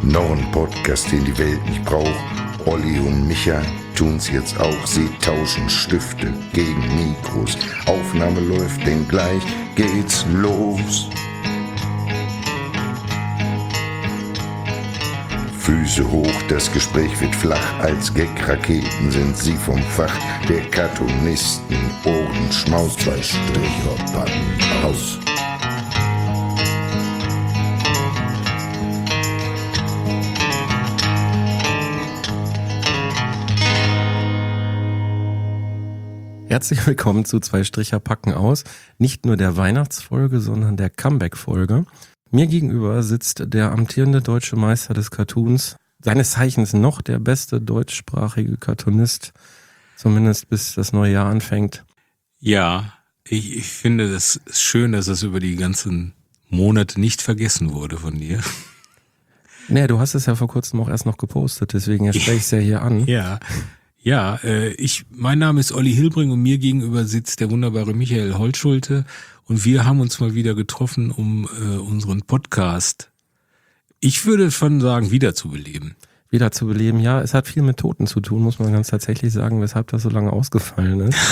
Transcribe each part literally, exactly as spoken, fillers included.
Noch ein Podcast, den die Welt nicht braucht. Olli und Micha tun's jetzt auch. Sie tauschen Stifte gegen Mikros. Aufnahme läuft, denn gleich geht's los. Füße hoch, das Gespräch wird flach. Als Gag-Raketen sind sie vom Fach der Cartoonisten. Ohrenschmaus, zwei Stricher packen aus. Herzlich willkommen zu Zwei Stricher packen aus. Nicht nur der Weihnachtsfolge, sondern der Comeback-Folge. Mir gegenüber sitzt der amtierende deutsche Meister des Cartoons, seines Zeichens noch der beste deutschsprachige Cartoonist, zumindest bis das neue Jahr anfängt. Ja, ich, ich finde das schön, dass das über die ganzen Monate nicht vergessen wurde von dir. Nee, du hast es ja vor kurzem auch erst noch gepostet, deswegen spreche ich es ja hier an. Ja. Ja, äh, ich, mein Name ist Olli Hilbring und mir gegenüber sitzt der wunderbare Michael Holtschulte und wir haben uns mal wieder getroffen, um äh, unseren Podcast, ich würde schon sagen, wiederzubeleben. Wiederzubeleben, ja, es hat viel mit Toten zu tun, muss man ganz tatsächlich sagen, weshalb das so lange ausgefallen ist.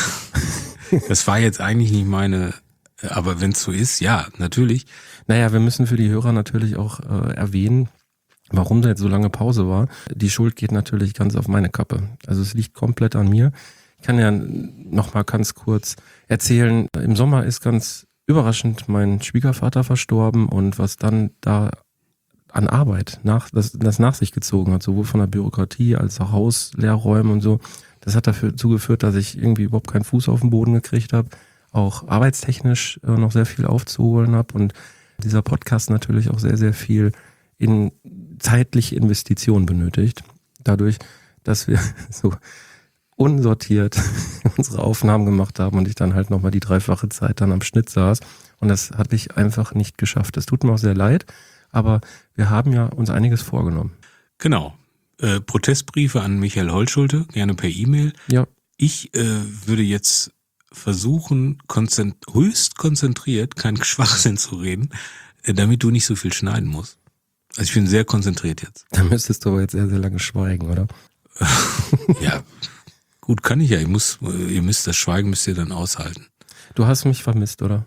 Das war jetzt eigentlich nicht meine, aber wenn es so ist, ja, natürlich. Naja, wir müssen für die Hörer natürlich auch äh, erwähnen, warum da jetzt so lange Pause war. Die Schuld geht natürlich ganz auf meine Kappe. Also es liegt komplett an mir. Ich kann ja noch mal ganz kurz erzählen, im Sommer ist ganz überraschend mein Schwiegervater verstorben und was dann da an Arbeit nach, das, das nach sich gezogen hat, sowohl von der Bürokratie als auch Hausleerräumen und so, das hat dazu geführt, dass ich irgendwie überhaupt keinen Fuß auf den Boden gekriegt habe, auch arbeitstechnisch äh, noch sehr viel aufzuholen habe und dieser Podcast natürlich auch sehr, sehr viel in zeitliche Investitionen benötigt. Dadurch, dass wir so unsortiert unsere Aufnahmen gemacht haben und ich dann halt nochmal die dreifache Zeit dann am Schnitt saß. Und das habe ich einfach nicht geschafft. Es tut mir auch sehr leid, aber wir haben ja uns einiges vorgenommen. Genau. Äh, Protestbriefe an Michael Holtschulte, gerne per E-Mail. Ja. Ich äh, würde jetzt versuchen, konzent- höchst konzentriert, kein Schwachsinn zu reden, äh, damit du nicht so viel schneiden musst. Also ich bin sehr konzentriert jetzt. Da müsstest du aber jetzt sehr, sehr lange schweigen, oder? Ja, gut, kann ich ja. Ich muss, ihr müsst das Schweigen müsst ihr dann aushalten. Du hast mich vermisst, oder?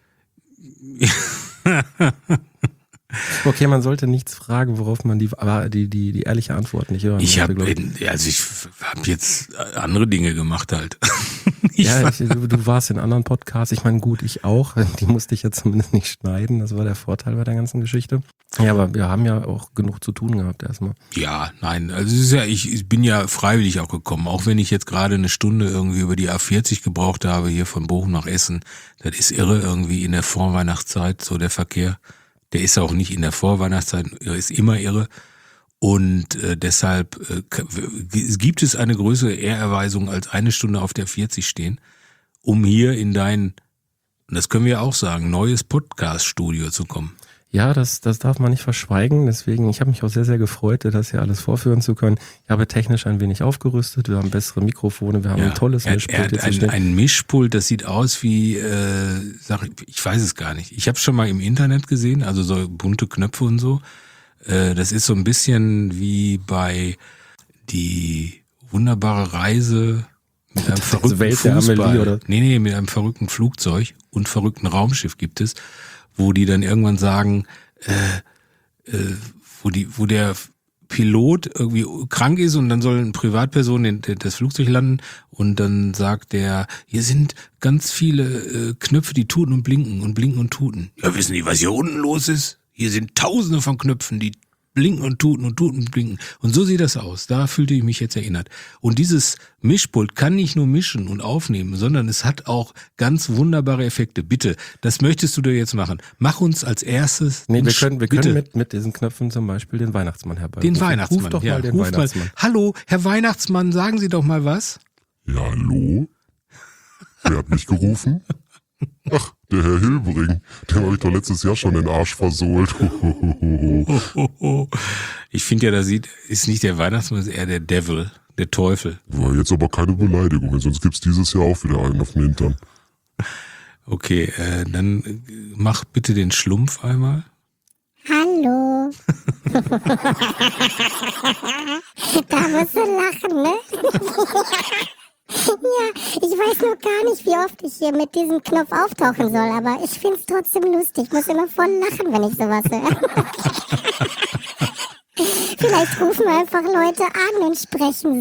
Okay, man sollte nichts fragen, worauf man die, aber die, die, die ehrliche Antwort nicht hören Ich möchte, habe, also ich habe jetzt andere Dinge gemacht halt. Ich ja, ich, du, du warst in anderen Podcasts. Ich meine, gut, ich auch. Die musste ich ja zumindest nicht schneiden. Das war der Vorteil bei der ganzen Geschichte. Ja, aber wir haben ja auch genug zu tun gehabt erstmal. Ja, nein, also es ist ja, ich, ich bin ja freiwillig auch gekommen, auch wenn ich jetzt gerade eine Stunde irgendwie über die A vierzig gebraucht habe, hier von Bochum nach Essen. Das ist irre irgendwie in der Vorweihnachtszeit, so der Verkehr. Der ist auch nicht in der Vorweihnachtszeit, er ist immer irre. Und äh, deshalb äh, gibt es eine größere Ehrerweisung als eine Stunde auf der vierzig stehen, um hier in dein, und das können wir auch sagen, neues Podcast-Studio zu kommen. Ja, das, das darf man nicht verschweigen. Deswegen, ich habe mich auch sehr, sehr gefreut, das hier alles vorführen zu können. Ich habe technisch ein wenig aufgerüstet. Wir haben bessere Mikrofone, wir haben ja, ein tolles er, Mischpult. Er hat jetzt ein, stehen. ein Mischpult, das sieht aus wie, äh, sag ich, ich weiß es gar nicht. Ich habe es schon mal im Internet gesehen, also so bunte Knöpfe und so. Äh, das ist so ein bisschen wie bei die wunderbare Reise mit einem verrückten Welt der Fußball. Amelie, oder? Nee, nee, mit einem verrückten Flugzeug und verrückten Raumschiff gibt es, wo die dann irgendwann sagen, äh, äh, wo die, wo der Pilot irgendwie krank ist und dann soll eine Privatperson in das Flugzeug landen und dann sagt der, hier sind ganz viele äh, Knöpfe, die tuten und blinken und blinken und tuten. Ja, wissen die, was hier unten los ist? Hier sind tausende von Knöpfen, die blinken und tuten und tuten und blinken. Und so sieht das aus. Da fühlte ich mich jetzt erinnert. Und dieses Mischpult kann nicht nur mischen und aufnehmen, sondern es hat auch ganz wunderbare Effekte. Bitte, das möchtest du dir jetzt machen. Mach uns als erstes... Nee, wir können, wir bitte. können mit, mit diesen Knöpfen zum Beispiel den Weihnachtsmann herbeirufen. Den Weihnachtsmann, Ruf doch ja. mal den Ruf Weihnachtsmann. Mal. Hallo, Herr Weihnachtsmann, sagen Sie doch mal was. Ja, hallo? Wer hat mich gerufen? Ach, der Herr Hilbring. Dem habe ich doch letztes Jahr schon den Arsch versohlt. Ich finde ja, da sieht, ist nicht der Weihnachtsmann, ist eher der Devil, der Teufel. War jetzt aber keine Beleidigung, sonst gibt's dieses Jahr auch wieder einen auf den Hintern. Okay, äh, dann mach bitte den Schlumpf einmal. Hallo. Da musst du lachen, ne? Ja, ich weiß noch gar nicht, wie oft ich hier mit diesem Knopf auftauchen soll, aber ich find's trotzdem lustig. Ich muss immer voll lachen, wenn ich sowas höre. Vielleicht rufen einfach Leute an und sprechen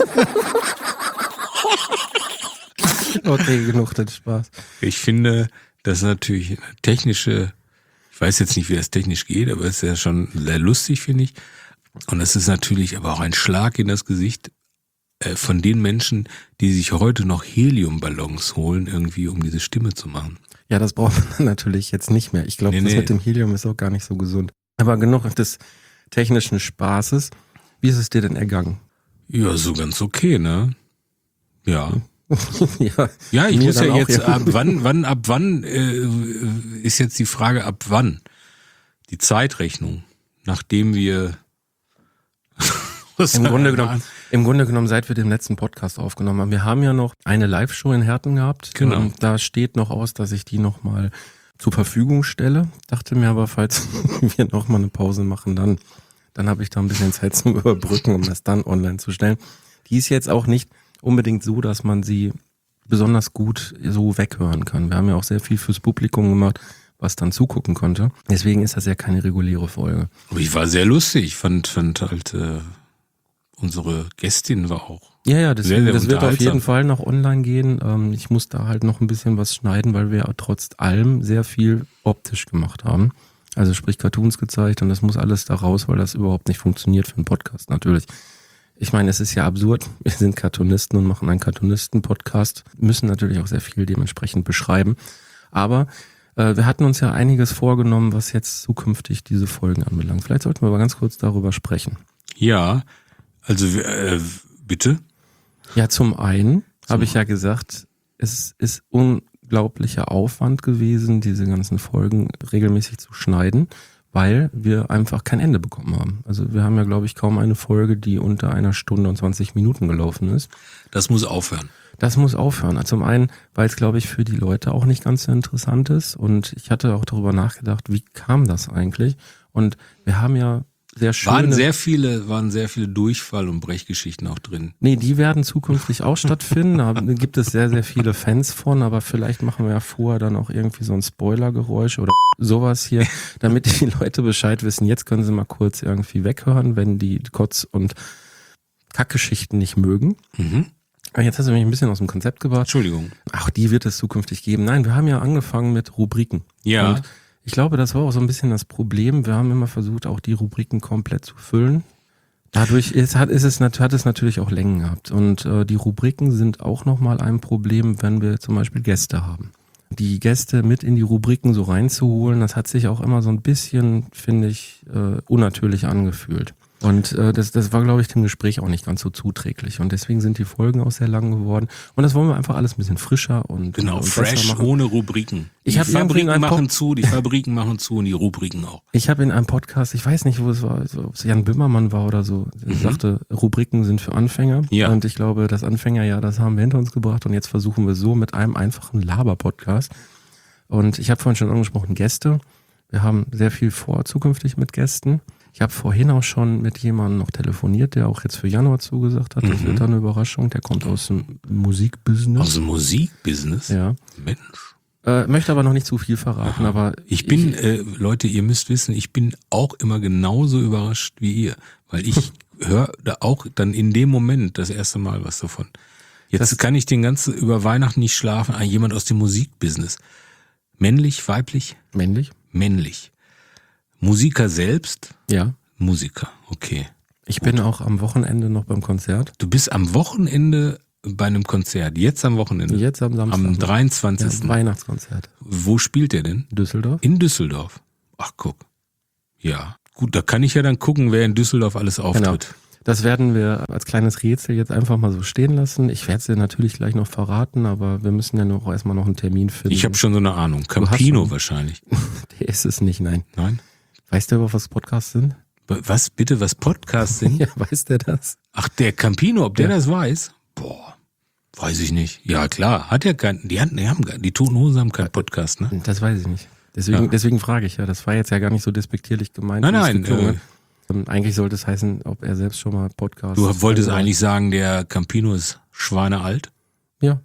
so. Okay, genug den Spaß. Ich finde, das ist natürlich eine technische, ich weiß jetzt nicht, wie das technisch geht, aber es ist ja schon sehr lustig, finde ich. Und es ist natürlich aber auch ein Schlag in das Gesicht äh, von den Menschen, die sich heute noch Heliumballons holen, irgendwie, um diese Stimme zu machen. Ja, das braucht man dann natürlich jetzt nicht mehr. Ich glaube, Nee, das nee. mit dem Helium ist auch gar nicht so gesund. Aber genug des technischen Spaßes. Wie ist es dir denn ergangen? Ja, so ganz okay, ne? Ja. ja, Ja, ich mir muss ja dann auch, jetzt, ab wann, wann, ab wann äh, ist jetzt die Frage, ab wann? Die Zeitrechnung, nachdem wir Im Grunde genommen, im Grunde genommen, seit wir den letzten Podcast aufgenommen haben. Wir haben ja noch eine Live-Show in Herten gehabt. Genau. Ähm, Da steht noch aus, dass ich die nochmal zur Verfügung stelle. Dachte mir aber, falls wir nochmal eine Pause machen, dann, dann habe ich da ein bisschen Zeit zum Überbrücken, um das dann online zu stellen. Die ist jetzt auch nicht unbedingt so, dass man sie besonders gut so weghören kann. Wir haben ja auch sehr viel fürs Publikum gemacht, was dann zugucken konnte. Deswegen ist das ja keine reguläre Folge. Aber ich war sehr lustig. Ich fand, fand halt, äh, unsere Gästin war auch. Ja, ja, deswegen, Sehr, sehr das wird auf jeden unterhaltsam. Fall noch online gehen. Ähm, ich muss da halt noch ein bisschen was schneiden, weil wir trotz allem sehr viel optisch gemacht haben. Also sprich Cartoons gezeigt und das muss alles da raus, weil das überhaupt nicht funktioniert für einen Podcast natürlich. Ich meine, es ist ja absurd. Wir sind Cartoonisten und machen einen Cartoonisten-Podcast, müssen natürlich auch sehr viel dementsprechend beschreiben. Aber äh, wir hatten uns ja einiges vorgenommen, was jetzt zukünftig diese Folgen anbelangt. Vielleicht sollten wir aber ganz kurz darüber sprechen. Ja, also äh, bitte. Ja, zum einen habe ich ja gesagt, es ist unglaublicher Aufwand gewesen, diese ganzen Folgen regelmäßig zu schneiden, weil wir einfach kein Ende bekommen haben. Also wir haben ja, glaube ich, kaum eine Folge, die unter einer Stunde und zwanzig Minuten gelaufen ist. Das muss aufhören. Das muss aufhören. Zum einen, weil es, glaube ich, für die Leute auch nicht ganz so interessant ist. Und ich hatte auch darüber nachgedacht, wie kam das eigentlich? Und wir haben ja sehr schöne... Waren sehr viele, waren sehr viele Durchfall- und Brechgeschichten auch drin. Nee, die werden zukünftig auch stattfinden. Da gibt es sehr, sehr viele Fans von, aber vielleicht machen wir ja vorher dann auch irgendwie so ein Spoilergeräusch oder sowas hier, damit die Leute Bescheid wissen. Jetzt können sie mal kurz irgendwie weghören, wenn die Kotz- und Kackgeschichten nicht mögen. Mhm. Jetzt hast du mich ein bisschen aus dem Konzept gebracht. Entschuldigung. Ach, die wird es zukünftig geben. Nein, wir haben ja angefangen mit Rubriken. Ja. Und ich glaube, das war auch so ein bisschen das Problem. Wir haben immer versucht, auch die Rubriken komplett zu füllen. Dadurch ist, hat, ist es, hat es natürlich auch Längen gehabt. Und äh, die Rubriken sind auch nochmal ein Problem, wenn wir zum Beispiel Gäste haben. Die Gäste mit in die Rubriken so reinzuholen, das hat sich auch immer so ein bisschen, finde ich, äh, unnatürlich angefühlt. Und äh, das, das war, glaube ich, dem Gespräch auch nicht ganz so zuträglich. Und deswegen sind die Folgen auch sehr lang geworden. Und das wollen wir einfach alles ein bisschen frischer und, Genau, und fresh, besser machen. ohne Rubriken. Ich Die hab irgendwie Fabriken einen machen Pop- zu, die Fabriken machen zu und die Rubriken auch. Ich habe in einem Podcast, ich weiß nicht, wo es war, ob es Jan Böhmermann war oder so, der Mhm. sagte, Rubriken sind für Anfänger. Ja. Und ich glaube, das Anfängerjahr, das haben wir hinter uns gebracht. Und jetzt versuchen wir so mit einem einfachen Laber-Podcast. Und ich habe vorhin schon angesprochen, Gäste. Wir haben sehr viel vor zukünftig mit Gästen. Ich habe vorhin auch schon mit jemandem noch telefoniert, der auch jetzt für Januar zugesagt hat. Das Mhm. wird dann eine Überraschung. Der kommt aus dem Musikbusiness. Aus dem Musikbusiness? Ja. Mensch. Äh, möchte aber noch nicht zu viel verraten. Aber Ich bin, äh, Leute, ihr müsst wissen, ich bin auch immer genauso überrascht wie ihr, weil ich höre da auch dann in dem Moment das erste Mal was davon. Jetzt Das- kann ich den ganzen über Weihnachten nicht schlafen. Ah, jemand aus dem Musikbusiness. Männlich, weiblich? männlich? Männlich. Musiker selbst? Ja. Musiker, okay. Ich bin auch am Wochenende noch beim Konzert. Du bist am Wochenende bei einem Konzert, jetzt am Wochenende, Jetzt am Samstag. am Ja, dreiundzwanzigsten Weihnachtskonzert. Wo spielt der denn? Düsseldorf. In Düsseldorf. Ach, guck. Ja. Gut, da kann ich ja dann gucken, wer in Düsseldorf alles auftritt. Das werden wir als kleines Rätsel jetzt einfach mal so stehen lassen. Ich werde es dir natürlich gleich noch verraten, aber wir müssen ja noch erstmal noch einen Termin finden. Ich habe schon so eine Ahnung. hast Campino schon- wahrscheinlich. Der ist es nicht, nein. Nein? Weißt du, was Podcasts sind? Was, bitte, was Podcasts sind? Ja, weiß der das? Ach, der Campino, ob der Ja. das weiß? Boah, weiß ich nicht. Ja, klar, hat ja keinen, die, hatten, die haben, die Toten Hosen haben keinen Podcast, ne? Das weiß ich nicht. Deswegen, Ja. deswegen frage ich ja. Das war jetzt ja gar nicht so despektierlich gemeint. Nein, wie es nein, geklungen äh, hat. Ähm, eigentlich sollte es heißen, ob er selbst schon mal Podcast... Du wolltest also, eigentlich sagen, der Campino ist schweinealt? Ja.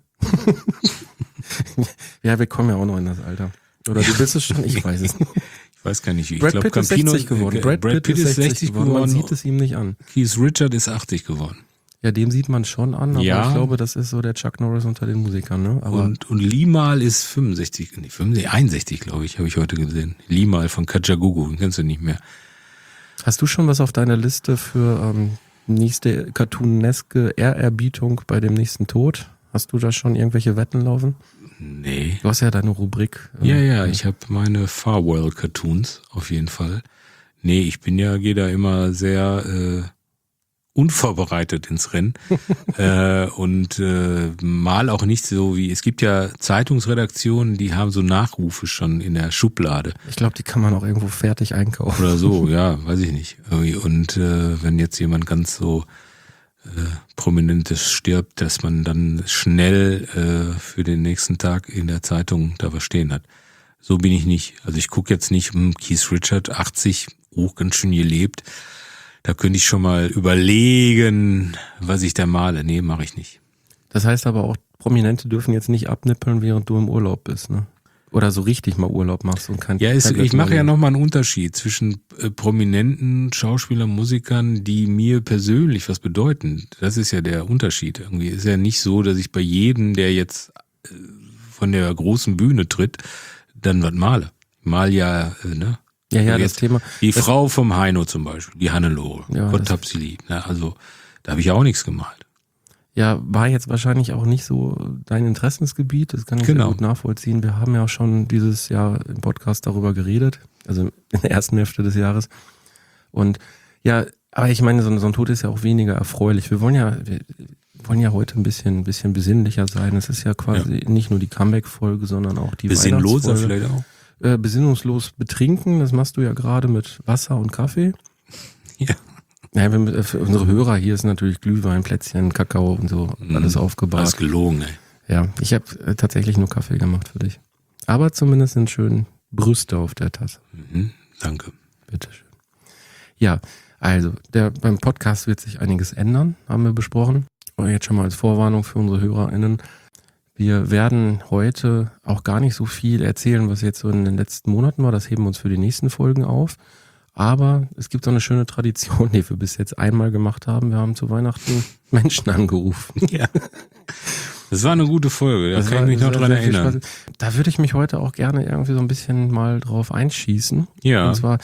Ja, wir kommen ja auch noch in das Alter. Oder du bist es schon? Ich weiß es nicht. Ich weiß gar nicht, wie. Ich Brad glaube, Pitt ist Campino sechzig geworden. äh, Brad, Brad Pitt ist sechzig geworden. Man sieht es ihm nicht an. Keith Richard ist achtzig geworden. Ja, dem sieht man schon an, aber Ja. ich glaube, das ist so der Chuck Norris unter den Musikern, ne? Aber Und, und Limal ist fünfundsechzig, nee, fünfundsechzig, einundsechzig, glaube ich, habe ich heute gesehen. Limal von Kajagoogoo, den kennst du nicht mehr. hast du schon was auf deiner Liste für ähm, nächste cartooneske Ehrerbietung bei dem nächsten Tod? Hast du da schon irgendwelche Wetten laufen? Nee. Du hast ja deine Rubrik. äh, Ja, ja, ich habe meine Farwell-Cartoons auf jeden Fall. Nee, ich bin ja, gehe da immer sehr äh, unvorbereitet ins Rennen äh, und äh, mal auch nicht so wie, es gibt ja Zeitungsredaktionen, die haben so Nachrufe schon in der Schublade Ich glaube, die kann man auch irgendwo fertig einkaufen. oder so, ja, weiß ich nicht. Irgendwie. Und äh, wenn jetzt jemand ganz so äh, Prominentes stirbt, dass man dann schnell äh, für den nächsten Tag in der Zeitung da was stehen hat. So bin ich nicht. Also ich gucke jetzt nicht, hm, Keith Richard, achtzig, auch ganz schön gelebt. Da könnte ich schon mal überlegen, was ich da male. Nee, mache ich nicht. Das heißt aber auch, Prominente dürfen jetzt nicht abnippeln, während du im Urlaub bist, ne? Oder so richtig mal Urlaub machst und kein Ja, es, Tablet ich mache mal- ja nochmal einen Unterschied zwischen äh, prominenten Schauspielern, Musikern, die mir persönlich was bedeuten. Das ist ja der Unterschied. Irgendwie ist ja nicht so, dass ich bei jedem, der jetzt äh, von der großen Bühne tritt, dann was male. Ich mal ja, äh, ne? Ja, ja, Also das jetzt Thema. Die das, Frau vom Heino zum Beispiel, die Hannelore, Ja, Gott das- hab sie lieb. Ne? Also da habe ich auch nichts gemalt. Ja, war jetzt wahrscheinlich auch nicht so dein Interessensgebiet. Das kann ich Genau. sehr gut nachvollziehen. Wir haben ja auch schon dieses Jahr im Podcast darüber geredet. Also in der ersten Hälfte des Jahres. Und ja, aber ich meine, so, ein- so ein Tod ist ja auch weniger erfreulich. Wir wollen ja, wir wollen ja heute ein bisschen, ein bisschen besinnlicher sein. Es ist ja quasi nicht nur die Comeback-Folge, sondern auch die Besinnloser Weihnachtsfolge. vielleicht auch. Äh, besinnungslos betrinken, das machst du ja gerade mit Wasser und Kaffee. Ja. Ja, wir, äh, für unsere Hörer hier ist natürlich Glühwein, Plätzchen, Kakao und so alles aufgebahrt. Das ist gelogen, ey. Ja, ich habe äh, tatsächlich nur Kaffee gemacht für dich. Aber zumindest sind schön Brüste auf der Tasse. Mhm, danke. Bitteschön. Ja, also der, beim Podcast wird sich einiges ändern, haben wir besprochen. Und jetzt schon mal als Vorwarnung für unsere HörerInnen. Wir werden heute auch gar nicht so viel erzählen, was jetzt so in den letzten Monaten war. Das heben wir uns für die nächsten Folgen auf. Aber es gibt so eine schöne Tradition, die wir bis jetzt einmal gemacht haben. Wir haben zu Weihnachten Menschen angerufen. Ja. Das war eine gute Folge, da Das kann war ich mich noch sehr, dran sehr viel erinnern. Spaß. Da würde ich mich heute auch gerne irgendwie so ein bisschen mal drauf einschießen. Ja. Und zwar,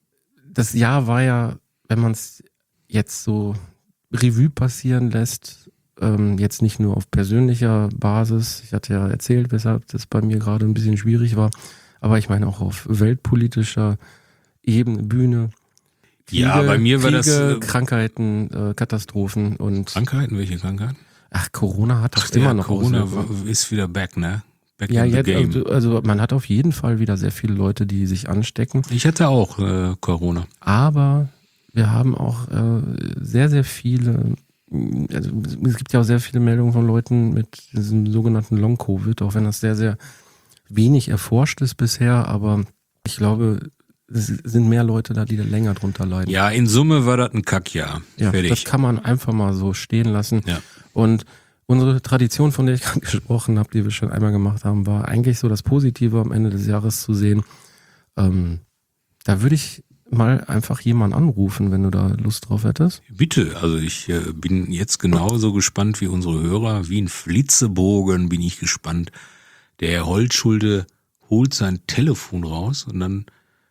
das Jahr war ja, wenn man es jetzt so Revue passieren lässt, ähm, jetzt nicht nur auf persönlicher Basis. Ich hatte ja erzählt, weshalb das bei mir gerade ein bisschen schwierig war. Aber ich meine auch auf weltpolitischer Ebene, Bühne. Ja, bei mir war das, Kriege, äh, Krankheiten, äh, Katastrophen und Krankheiten, welche Krankheiten? ach, Corona hat doch Ach, immer ja, noch Corona Auswirkungen. ist wieder back, ne? Back Ja, in the jetzt, game. also, also man hat auf jeden Fall wieder sehr viele Leute, die sich anstecken. Ich hatte auch äh, Corona. Aber wir haben auch äh, sehr, sehr viele, also es gibt ja auch sehr viele Meldungen von Leuten mit diesem sogenannten Long-Covid, auch wenn das sehr, sehr wenig erforscht ist bisher, aber ich glaube, es sind mehr Leute da, die da länger drunter leiden. Ja, in Summe war das ein Kackjahr. Ja, Fertig. das kann man einfach mal so stehen lassen. Ja. Und unsere Tradition, von der ich gerade gesprochen habe, die wir schon einmal gemacht haben, war eigentlich so das Positive am Ende des Jahres zu sehen. Ähm, da würde ich mal einfach jemanden anrufen, wenn du da Lust drauf hättest. Bitte, also ich äh, bin jetzt genauso gespannt wie unsere Hörer. Wie ein Flitzebogen bin ich gespannt. Der Herr Holzschulde holt sein Telefon raus und dann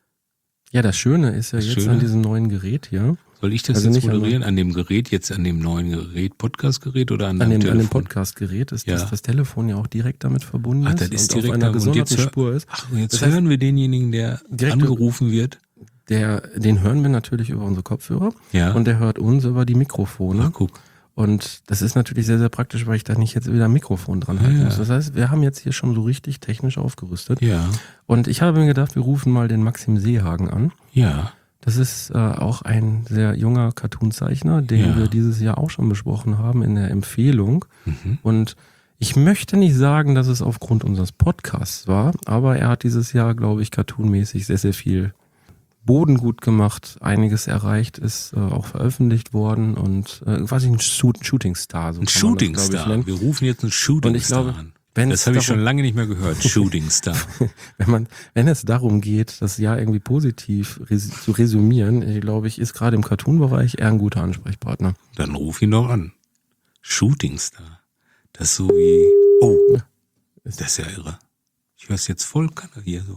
Ja, das Schöne ist ja Das jetzt Schöne? an diesem neuen Gerät hier, soll ich das Also jetzt nicht an- moderieren? An dem Gerät, jetzt an dem neuen Gerät, Podcast-Gerät oder an, an deinem dem, an dem Telefon? Podcast-Gerät, ist Ja. dass das Telefon ja auch direkt damit verbunden Ach, ist das ist und auf direkt einer da. Und gesonderten jetzt hör- Spur ist. Ach, und jetzt Das heißt- hören wir denjenigen, der Direkt- angerufen wird. Der, den hören wir natürlich über unsere Kopfhörer Ja. und der hört uns über die Mikrofone. Ach, guck. Und das ist natürlich sehr, sehr praktisch, weil ich da nicht jetzt wieder ein Mikrofon dran halten Ja. muss. Das heißt, wir haben jetzt hier schon so richtig technisch aufgerüstet. Ja. Und ich habe mir gedacht, wir rufen mal den Maxim Seehagen an. Ja. Das ist äh, auch ein sehr junger Cartoonzeichner, den Ja. wir dieses Jahr auch schon besprochen haben in der Empfehlung. Mhm. Und ich möchte nicht sagen, dass es aufgrund unseres Podcasts war, aber er hat dieses Jahr, glaube ich, cartoonmäßig sehr, sehr viel Boden gut gemacht, einiges erreicht, ist äh, auch veröffentlicht worden und äh, quasi ein Shoot, Shooting Star. So Ein kann man Shooting das, glaub ich, Star. nennen. Wir rufen jetzt einen Shooting Und ich Star glaube, an. wenn Das es habe ich schon darum- lange nicht mehr gehört. Shooting Star. Wenn man, wenn es darum geht, das Jahr irgendwie positiv res zu resümieren, ich glaube ich, ist gerade im Cartoon-Bereich eher ein guter Ansprechpartner. Dann ruf ihn doch an. Shooting Star. Das ist so wie, oh, das ist ja irre. Ich höre es jetzt voll Kanne hier so.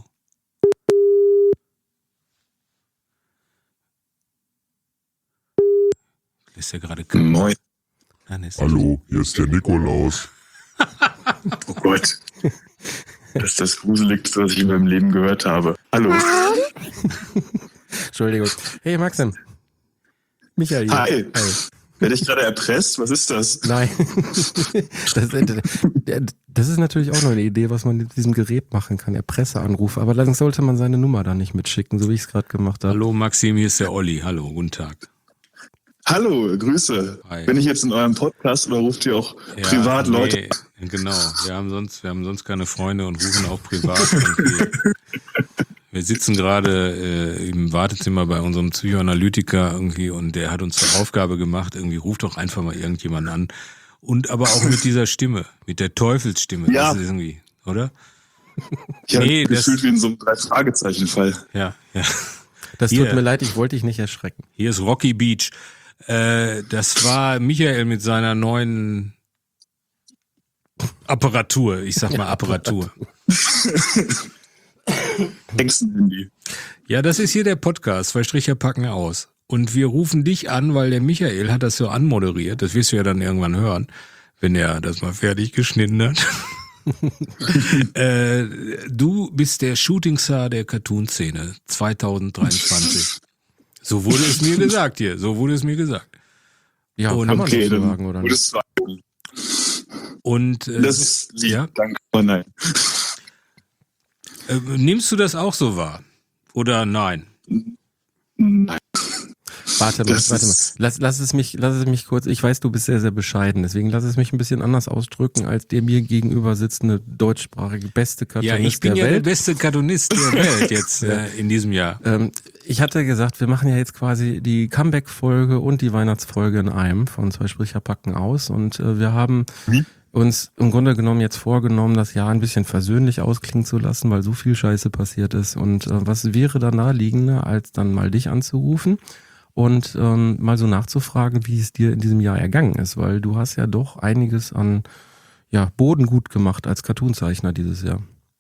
Ist ja gerade Kanne. Moin. Nein, ist Hallo, hier ist der Nikolaus. Oh Gott. Das ist das Gruseligste, was ich in meinem Leben gehört habe. Hallo. Entschuldigung. Hey Maxim. Michael. Hi. Hi. Werde ich gerade erpresst? Was ist das? Nein. das, das ist natürlich auch noch eine Idee, was man mit diesem Gerät machen kann, Erpresseanrufe. Aber dann sollte man seine Nummer da nicht mitschicken, so wie ich es gerade gemacht habe. Hallo Maxim, hier ist der Olli. Hallo, guten Tag. Hallo, Grüße. Hi. Bin ich jetzt in eurem Podcast oder ruft ihr auch privat Leute? Nee, genau. Wir haben sonst, wir haben sonst keine Freunde und rufen auch privat. irgendwie. Wir sitzen gerade äh, im Wartezimmer bei unserem Psychoanalytiker irgendwie und der hat uns zur Aufgabe gemacht, irgendwie ruft doch einfach mal irgendjemand an. Und aber auch mit dieser Stimme, mit der Teufelsstimme. Ja. Das ist irgendwie, oder? Ich habe Nee, mich das- gefühlt wie in so einem Drei-Fragezeichen-Fall. Ja, ja. Das Hier. tut mir leid, ich wollte dich nicht erschrecken. Hier ist Rocky Beach. Äh, das war Michael mit seiner neuen Apparatur. Ich sag mal Apparatur. Hexenhandy. Ja, das ist hier der Podcast. Zwei Stricher packen aus. Und wir rufen dich an, weil der Michael hat das so anmoderiert. Das wirst du ja dann irgendwann hören, wenn er das mal fertig geschnitten hat. äh, du bist der Shooting Star der Cartoon-Szene zwanzig dreiundzwanzig. So wurde es mir gesagt hier. So wurde es mir gesagt. Ja, Und kann man Okay, so dann sagen, oder wurde nicht? es sagen. Und äh, Das ist lieb, ja? danke, aber nein. Äh, nimmst du das auch so wahr? Oder nein? Nein. Warte mal, Das warte mal. ist- Lass, lass es mich, lass es mich kurz. Ich weiß, du bist sehr, sehr bescheiden. Deswegen lass es mich ein bisschen anders ausdrücken als der mir gegenüber sitzende deutschsprachige beste Ja, Cartoonist ich bin der ja Welt. der beste Cartoonist der Welt jetzt äh, in diesem Jahr. Ähm, ich hatte gesagt, wir machen ja jetzt quasi die Comeback-Folge und die Weihnachtsfolge in einem von Zwei Sprecher packen aus und äh, wir haben Mhm. uns im Grunde genommen jetzt vorgenommen, das Jahr ein bisschen versöhnlich ausklingen zu lassen, weil so viel Scheiße passiert ist und äh, was wäre da naheliegender, als dann mal dich anzurufen und ähm, mal so nachzufragen, wie es dir in diesem Jahr ergangen ist, weil du hast ja doch einiges an ja, Boden gut gemacht als Cartoonzeichner dieses Jahr.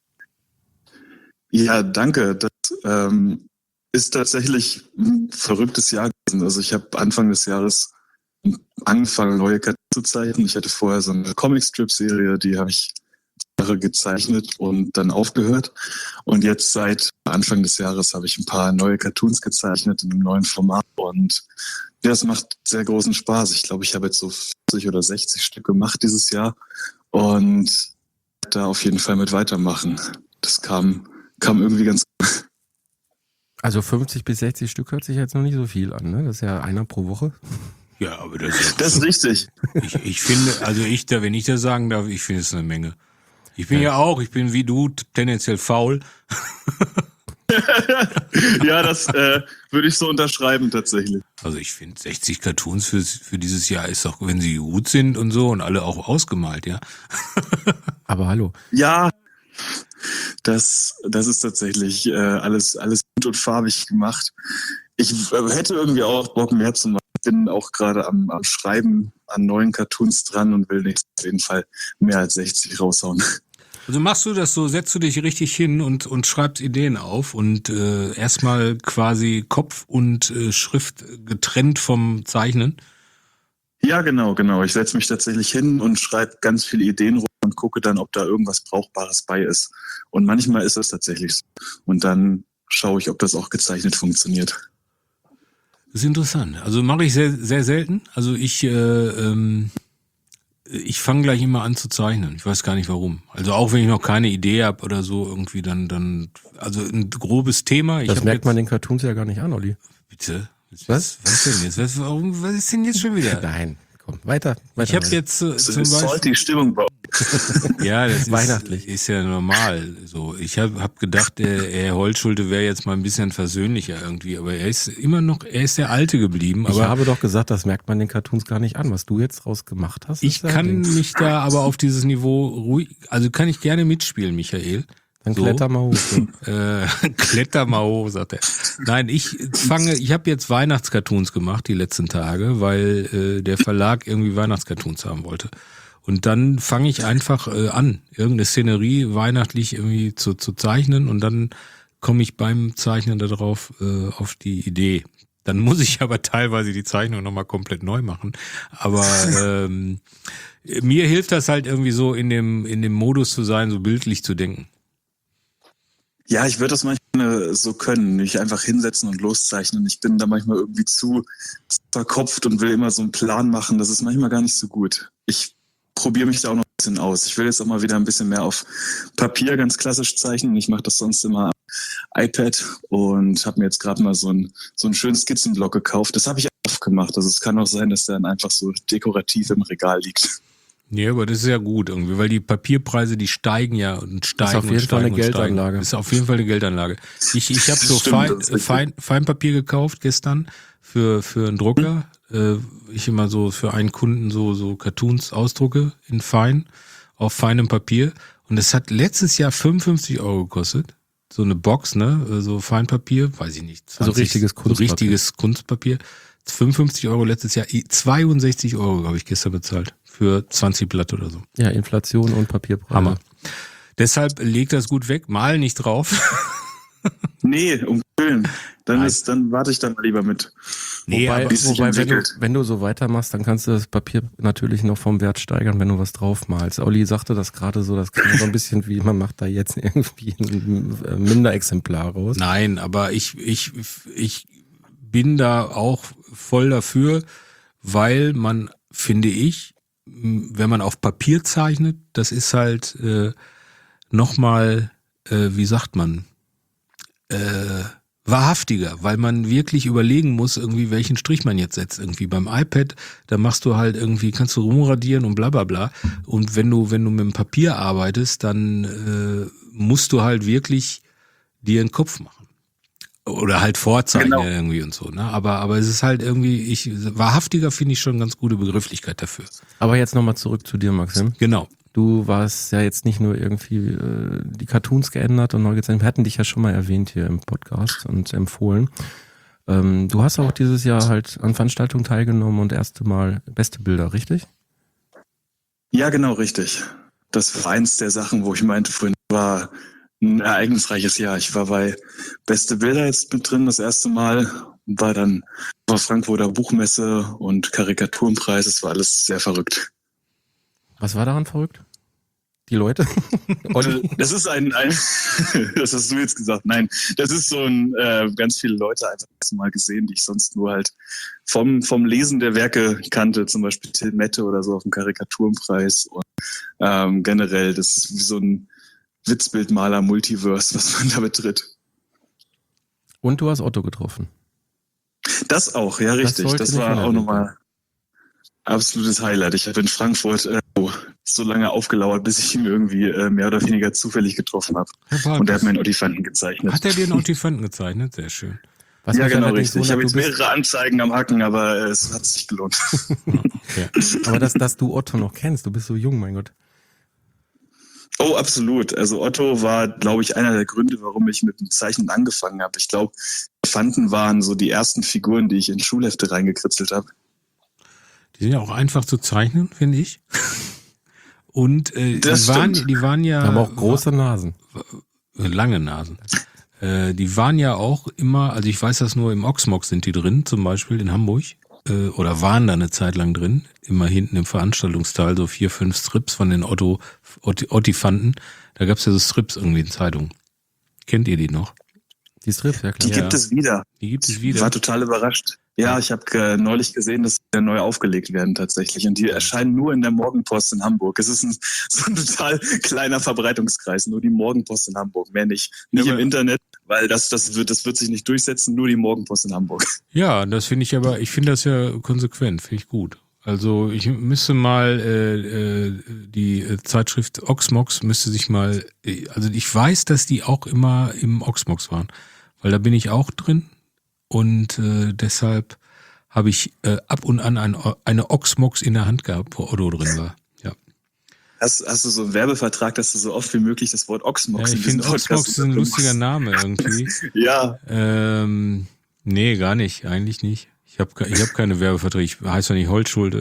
Ja, danke. Das ähm, ist tatsächlich ein verrücktes Jahr gewesen. Also ich habe Anfang des Jahres angefangen, neue Cartoons zu zeichnen. Ich hatte vorher so eine Comicstrip-Serie, die habe ich Jahre gezeichnet und dann aufgehört. Und jetzt seit Anfang des Jahres habe ich ein paar neue Cartoons gezeichnet in einem neuen Format. Und ja, es macht sehr großen Spaß. Ich glaube, ich habe jetzt so vierzig oder sechzig Stück gemacht dieses Jahr und da auf jeden Fall mit weitermachen. Das kam, kam irgendwie ganz gut. Also fünfzig bis sechzig Stück hört sich jetzt noch nicht so viel an, ne? Das ist ja einer pro Woche. Ja, aber das ist, Das ist richtig. ich, ich finde, also ich da, wenn ich das sagen darf, ich finde es eine Menge. Ich bin ja. ja auch, ich bin wie du tendenziell faul. Ja, das äh, würde ich so unterschreiben tatsächlich. Also ich finde sechzig Cartoons für, für dieses Jahr ist doch, wenn sie gut sind und so und alle auch ausgemalt, ja. Aber hallo. Ja, das, das ist tatsächlich äh, alles, alles gut und farbig gemacht. Ich äh, hätte irgendwie auch Bock mehr zu machen. Ich bin auch gerade am, am Schreiben an neuen Cartoons dran und will nicht auf jeden Fall mehr als sechzig raushauen. Also machst du das so, setzt du dich richtig hin und, und schreibst Ideen auf und äh, erstmal quasi Kopf und äh, Schrift getrennt vom Zeichnen? Ja, genau, genau. Ich setze mich tatsächlich hin und schreibe ganz viele Ideen rum und gucke dann, ob da irgendwas Brauchbares bei ist. Und manchmal ist das tatsächlich so. Und dann schaue ich, ob das auch gezeichnet funktioniert. Das ist interessant. Also mache ich sehr, sehr selten. Also ich, äh, ähm, ich fange gleich immer an zu zeichnen. Ich weiß gar nicht warum. Also auch wenn ich noch keine Idee habe oder so irgendwie dann, dann, also ein grobes Thema. Ich Das hab merkt jetzt, man den Cartoons ja gar nicht an, Olli. Bitte? Was? Was? Was denn jetzt? Was, warum, was ist denn jetzt schon wieder? Nein, komm, weiter. weiter Ich habe jetzt äh, So zum ist Beispiel... salty Stimmung bei Ja, das ist, Weihnachtlich. ist ja normal. So, ich habe hab gedacht, der Herr Holtschulte wäre jetzt mal ein bisschen versöhnlicher irgendwie, aber er ist immer noch, er ist der Alte geblieben. Ich Aber habe doch gesagt, das merkt man den Cartoons gar nicht an. Was du jetzt draus gemacht hast, ich ist dein kann Ding. mich da aber auf dieses Niveau ruhig, also kann ich gerne mitspielen, Michael. Dann so. kletter mal hoch. So. Äh, kletter mal hoch, sagt er. Nein, ich fange, ich habe jetzt Weihnachtscartoons gemacht die letzten Tage, weil äh, der Verlag irgendwie Weihnachtscartoons haben wollte. Und dann fange ich einfach äh, an, irgendeine Szenerie weihnachtlich irgendwie zu, zu zeichnen und dann komme ich beim Zeichnen darauf äh, auf die Idee. Dann muss ich aber teilweise die Zeichnung nochmal komplett neu machen. Aber ähm, mir hilft das halt irgendwie so in dem, in dem Modus zu sein, so bildlich zu denken. Ja, ich würde das manchmal so können, mich einfach hinsetzen und loszeichnen. Ich bin da manchmal irgendwie zu verkopft und will immer so einen Plan machen. Das ist manchmal gar nicht so gut. Ich probiere mich da auch noch ein bisschen aus. Ich will jetzt auch mal wieder ein bisschen mehr auf Papier ganz klassisch zeichnen. Ich mache das sonst immer am iPad und habe mir jetzt gerade mal so einen so einen schönen Skizzenblock gekauft. Das habe ich oft gemacht. Also es kann auch sein, dass der dann einfach so dekorativ im Regal liegt. Ja, aber das ist ja gut irgendwie, weil die Papierpreise, die steigen ja und steigen. Ist auf jeden und Fall steigen eine und steigen. Geldanlage. Ist auf jeden Fall eine Geldanlage. Ich, ich habe so Stimmt, Fein, das ist richtig. Fein, Feinpapier gekauft gestern für, für einen Drucker. Äh, ich immer so für einen Kunden so, so Cartoons ausdrucke in Fein, auf feinem Papier. Und es hat letztes Jahr fünfundfünfzig Euro gekostet. So eine Box, ne, so Feinpapier, weiß ich nicht. Also richtiges so Kunstpapier. richtiges Kunstpapier. fünfundfünfzig Euro letztes Jahr, zweiundsechzig Euro habe ich gestern bezahlt. Für zwanzig Blatt oder so. Ja, Inflation und Papierpreise. Hammer. Deshalb legt das gut weg, mal nicht drauf. Nee, um Willen. Dann, Nein. ist, dann warte ich dann mal lieber mit. Nee, wobei, aber bis sich wobei wenn, du, entwickelt. wenn du so weitermachst, dann kannst du das Papier natürlich noch vom Wert steigern, wenn du was draufmalst. Olli sagte das gerade so, das klingt so ein bisschen wie, man macht da jetzt irgendwie ein Minderexemplar raus. nein, aber ich, ich, ich bin da auch voll dafür, weil man, finde ich, wenn man auf Papier zeichnet, das ist halt äh, nochmal, äh, wie sagt man, äh, wahrhaftiger, weil man wirklich überlegen muss, irgendwie welchen Strich man jetzt setzt. Irgendwie beim iPad, da machst du halt irgendwie, kannst du rumradieren und bla bla bla. Und wenn du, wenn du mit dem Papier arbeitest, dann äh, musst du halt wirklich dir einen Kopf machen. Oder halt vorzeichnen Genau. irgendwie und so, ne? Aber, aber es ist halt irgendwie, ich, wahrhaftiger finde ich schon eine ganz gute Begrifflichkeit dafür. Aber jetzt nochmal zurück zu dir, Maxim. Genau. Du warst ja jetzt nicht nur irgendwie äh, die Cartoons geändert und neu gezeichnet. Wir hatten dich ja schon mal erwähnt hier im Podcast und empfohlen. Ähm, du hast auch dieses Jahr halt an Veranstaltungen teilgenommen und erste Mal beste Bilder, richtig? Ja, genau, richtig. Das war eins der Sachen, wo ich meinte, vorhin war ein ereignisreiches Jahr. Ich war bei Beste Bilder jetzt mit drin das erste Mal, war dann auf Frankfurter Buchmesse und Karikaturenpreis. Es war alles sehr verrückt. Was war daran verrückt? Die Leute? Olli? Das ist ein, ein das hast du jetzt gesagt. Nein, das ist so ein, äh, ganz viele Leute einfach mal gesehen, die ich sonst nur halt vom, vom Lesen der Werke kannte, zum Beispiel Till Mette oder so auf dem Karikaturenpreis. Und ähm, generell, das ist wie so ein Witzbildmaler-Multiverse, was man da betritt. Und du hast Otto getroffen. Das auch, ja, richtig. sollte Das, nicht war auch unerwähnt nochmal absolutes Highlight. Ich habe in Frankfurt äh, so lange aufgelauert, bis ich ihn irgendwie äh, mehr oder weniger zufällig getroffen habe. Und er hat mir einen Olifanten gezeichnet. Hat er dir einen Olifanten gezeichnet? Sehr schön. Was ja, mich genau, allerdings richtig. Ich habe wundert, jetzt du bist- mehrere Anzeigen am Hacken, aber äh, es hat sich gelohnt. Ja. Aber dass, dass du Otto noch kennst, du bist so jung, mein Gott. Oh, absolut. Also Otto war, glaube ich, einer der Gründe, warum ich mit dem Zeichnen angefangen habe. Ich glaube, Elefanten waren so die ersten Figuren, die ich in Schulhefte reingekritzelt habe. Die sind ja auch einfach zu zeichnen, finde ich. Und äh, die, Das waren, stimmt. die waren ja Wir haben auch große Nasen. lange Nasen. Äh, die waren ja auch immer, also ich weiß das nur, im Oxmox sind die drin, zum Beispiel in Hamburg. Äh, oder waren da eine Zeit lang drin. Immer hinten im Veranstaltungsteil, so vier, fünf Strips von den Otto, Otti, Ottifanten. Da gab es ja so Strips irgendwie in Zeitungen. Kennt ihr die noch? Die Strips, ja Die klar. Ja. gibt es wieder. Die gibt es Ich wieder. war total überrascht. Ja, ich habe äh, neulich gesehen, dass die neu aufgelegt werden tatsächlich. Und die erscheinen nur in der Morgenpost in Hamburg. Es ist ein, so ein total kleiner Verbreitungskreis. Nur die Morgenpost in Hamburg, mehr nicht. Nicht Ja, im aber- Internet, weil das, das, wird, das wird sich nicht durchsetzen. Nur die Morgenpost in Hamburg. Ja, das finde ich aber, ich finde das ja konsequent, finde ich gut. Also ich müsste mal äh, äh, die äh, Zeitschrift Oxmox müsste sich mal, äh, also ich weiß, dass die auch immer im Oxmox waren, weil da bin ich auch drin und äh, deshalb habe ich äh, ab und an ein, eine Oxmox in der Hand gehabt, wo Otto drin war. Ja. Hast, hast du so einen Werbevertrag, dass du so oft wie möglich das Wort Oxmox Ja, in ich diesen finde Oxmox ist ein lustiger Name irgendwie. Ja, ähm, nee, gar nicht, eigentlich nicht. Ich habe ich hab keine Werbeverträge, ich heiße ja nicht Holzschulde.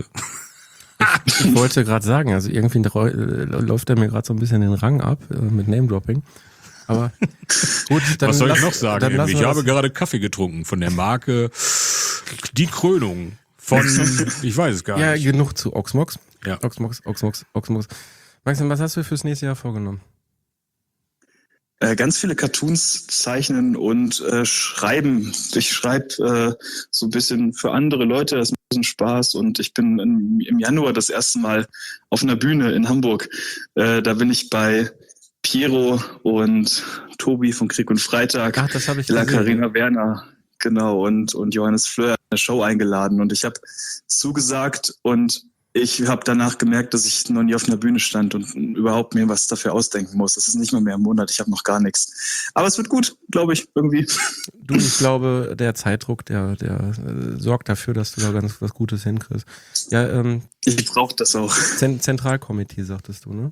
Ich wollte gerade sagen, also irgendwie dreu- äh, läuft er mir gerade so ein bisschen den Rang ab äh, mit Name-Dropping. Aber gut, dann Was soll lass, ich noch sagen? Dann lassen Ich wir habe das- gerade Kaffee getrunken von der Marke Die Krönung von, ich weiß es gar Ja, nicht. genug zu Oxmox. Ja. Oxmox, Oxmox, Oxmox. Maxim, was hast du fürs nächste Jahr vorgenommen? Äh, ganz viele Cartoons zeichnen und äh, schreiben. Ich schreibe äh, so ein bisschen für andere Leute, das macht ein bisschen Spaß. Und ich bin im, im Januar das erste Mal auf einer Bühne in Hamburg. Äh, da bin ich bei Piero und Tobi von Krieg und Freitag, Ach, das habe ich La gesehen. Carina Werner, genau, und, und Johannes Fleur in eine Show eingeladen. Und ich habe zugesagt und ich habe danach gemerkt, dass ich noch nie auf einer Bühne stand und überhaupt mir was dafür ausdenken muss. Das ist nicht mal mehr im Monat, ich habe noch gar nichts. Aber es wird gut, glaube ich, irgendwie. Du, ich glaube, der Zeitdruck, der, der äh, sorgt dafür, dass du da ganz was Gutes hinkriegst. Ja, ähm, Ich brauche das auch. Zen- Zentralkomitee, sagtest du, ne?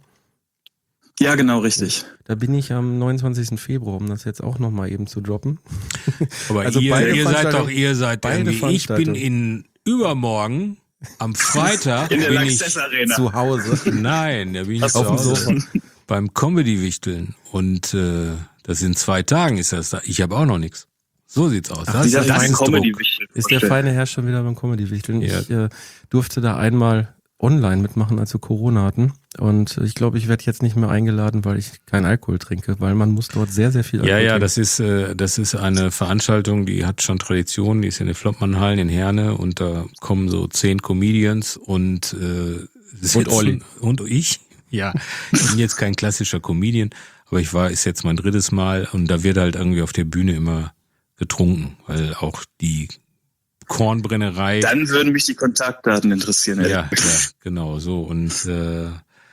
Ja, genau, richtig. Da bin ich am neunundzwanzigsten Februar, um das jetzt auch nochmal eben zu droppen. Aber Also ihr, beide ihr seid Veranstaltungen- doch, ihr seid beide irgendwie, ich bin Veranstaltungen. in übermorgen, am Freitag In der bin ich, Lanxess Arena. Zu Hause. nein, da bin ich Hast zu auf dem Hause Sofa. beim Comedy-Wichteln und äh, das in zwei Tagen ist das da. Ich habe auch noch nichts. So sieht's aus. Ach, Das, dieser ist- das feine ist Comedy Druck. Ist der feine Herr schon wieder beim Comedy-Wichteln. Ja. Ich äh, durfte da einmal online mitmachen, als wir Corona hatten. Und ich glaube, ich werde jetzt nicht mehr eingeladen, weil ich keinen Alkohol trinke, weil man muss dort sehr, sehr viel Alkohol Ja, ja, trinken. das ist äh, das ist eine Veranstaltung, die hat schon Tradition, die ist in den Flottmannhallen in Herne und da kommen so zehn Comedians und äh, sitzen, Olli. und ich. Ja, ich bin jetzt kein klassischer Comedian, aber ich war ist jetzt mein drittes Mal und da wird halt irgendwie auf der Bühne immer getrunken, weil auch die Kornbrennerei. Dann würden mich die Kontaktdaten interessieren. Ja, ehrlich. ja, genau so. Und äh,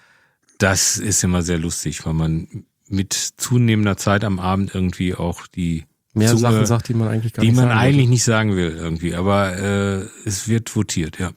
das ist immer sehr lustig, weil man mit zunehmender Zeit am Abend irgendwie auch die Mehr Zunge, Sachen sagt, die man eigentlich gar die nicht man sagen eigentlich wollte. nicht sagen will irgendwie. Aber äh, es wird votiert, ja.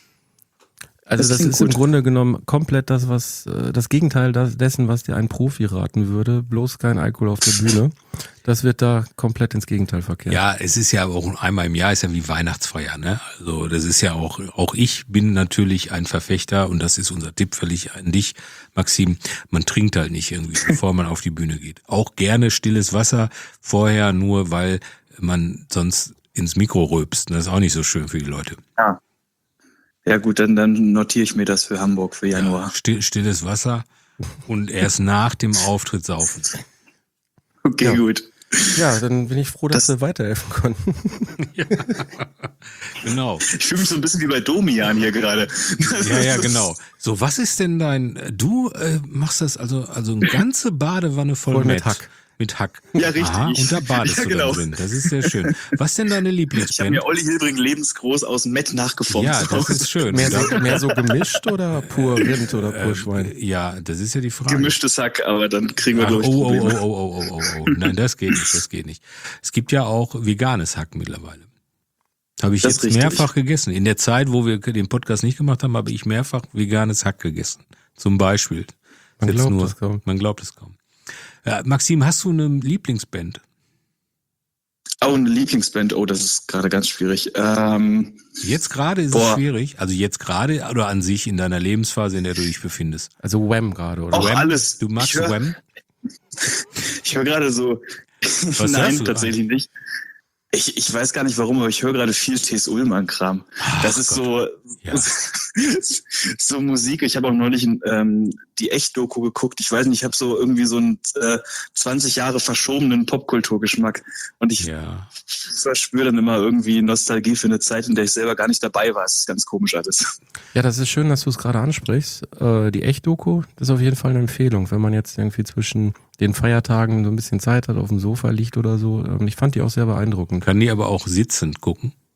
Also Das das, klingt ist im gut. Grunde genommen komplett das, was äh, das Gegenteil das, dessen, was dir ein Profi raten würde. Bloß kein Alkohol auf der Bühne. Das wird da komplett ins Gegenteil verkehrt. Ja, es ist ja auch einmal im Jahr, ist ja wie Weihnachtsfeier, ne? Also das ist ja auch, auch ich bin natürlich ein Verfechter und das ist unser Tipp völlig an dich, Maxim. Man trinkt halt nicht irgendwie, bevor man auf die Bühne geht. Auch gerne stilles Wasser vorher, nur weil man sonst ins Mikro rülpst. Das ist auch nicht so schön für die Leute. Ja. Ja gut, dann, dann notiere ich mir das für Hamburg für Ja, Januar. still, stilles Wasser und erst nach dem Auftritt saufen. Okay, Ja. gut. Ja, dann bin ich froh, dass Das- wir weiterhelfen konnten. Genau. Ich fühle mich so ein bisschen wie bei Domian hier gerade. Ja, ja, genau. So, was ist denn dein, du äh, machst das also, also eine ganze Badewanne voll, Voll mit Met. Hack. Mit Hack. Ja, richtig. Aha, und da badest Ja, du genau. dann drin. Das ist sehr schön. Was denn deine Ich habe Lieblingsband? mir Olli Hilbring lebensgroß aus dem Met nachgeformt. Ja, das ist schön. Mehr Da- so, mehr so gemischt oder pur Rind oder pur Schwein? äh, ja, das ist ja die Frage. Gemischtes Hack, aber dann kriegen wir, Ach, glaube oh, ich, oh, Probleme. oh, oh, oh, oh, oh, oh. Nein, das geht nicht, das geht nicht. Es gibt ja auch veganes Hack mittlerweile. Habe ich Das ist jetzt richtig. mehrfach gegessen. In der Zeit, wo wir den Podcast nicht gemacht haben, habe ich mehrfach veganes Hack gegessen. Zum Beispiel. Man Jetzt glaubt es kaum. Man glaubt es kaum. Ja, Maxim, hast du eine Lieblingsband? Oh, eine Lieblingsband. Oh, das ist gerade ganz schwierig. Ähm, Jetzt gerade ist Boah. es schwierig. Also jetzt gerade oder an sich in deiner Lebensphase, in der du dich befindest. Also Wham gerade, oder? Auch Wham? alles. Du magst Ich hör- Wham? ich höre gerade so. hörst du Nein, da? tatsächlich nicht. Ich, ich weiß gar nicht warum, aber ich höre gerade viel T S. Ullmann-Kram. Das ist so, Ja. so Musik. Ich habe auch neulich ähm, die Echt-Doku geguckt. Ich weiß nicht, ich habe so irgendwie so einen äh, zwanzig Jahre verschobenen Popkulturgeschmack. Und ich Ja. verspüre dann immer irgendwie Nostalgie für eine Zeit, in der ich selber gar nicht dabei war. Es ist ganz komisch alles. Ja, das ist schön, dass du es gerade ansprichst. Äh, die Echt-Doku, das ist auf jeden Fall eine Empfehlung, wenn man jetzt irgendwie zwischen den Feiertagen so ein bisschen Zeit hat, auf dem Sofa liegt oder so. Ähm, ich fand die auch sehr beeindruckend. Kann die aber auch sitzend gucken?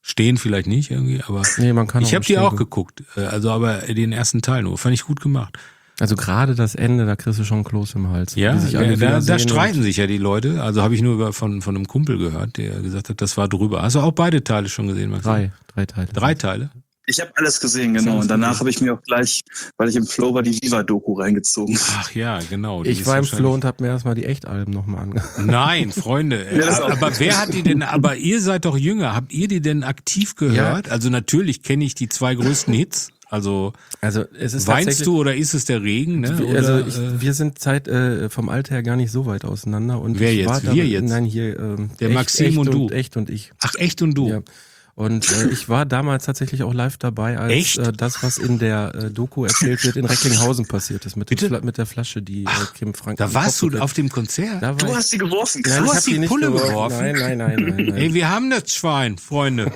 Stehen vielleicht nicht irgendwie, aber Nee, man kann ich habe die stehen auch gucken. geguckt. äh, Also aber den ersten Teil nur. Fand ich gut gemacht. Also gerade das Ende, da kriegst du schon Kloß im Hals. Ja, Wie sich da, alle da, da wiedersehen streiten und- sich ja die Leute. Also habe ich nur über, von, von einem Kumpel gehört, der gesagt hat, das war drüber. Hast du auch beide Teile schon gesehen, Maxim? Drei, drei Teile. Drei Teile? Ich habe alles gesehen, genau. Und danach habe ich mir auch gleich, weil ich im Flow war, die Viva-Doku reingezogen. Ach ja, genau. die Ich ist war im wahrscheinlich- Flow und habe mir erstmal die Echtalben nochmal angehört. Nein, Freunde. Ja, das auch. aber wer hat die denn, aber ihr seid doch jünger, habt ihr die denn aktiv gehört? Also natürlich kenne ich die zwei größten Hits. Also Also es ist weinst tatsächlich- du oder ist es der Regen? Ne? Wir- Oder, Also ich, äh, wir sind Zeit äh, vom Alter her gar nicht so weit auseinander. Und Wer ich jetzt? War Wir dabei, jetzt? Nein, hier ähm, Der echt, Maxim echt und du. Echt und ich. ach echt und du? Ja. Und äh, ich war damals tatsächlich auch live dabei, als Echt? äh, das, was in der äh, Doku erzählt wird, in Recklinghausen passiert ist, mit, dem Bitte? Fla mit der Flasche, die äh, Kim Frank. Da im warst Kopf du hat. auf dem Konzert? Da war Du ich, hast die geworfen, nein, krass. ich hast hab die die nicht Pulle geworfen. geworfen? Nein, nein, nein, nein, nein. Ey, wir haben das Schwein, Freunde.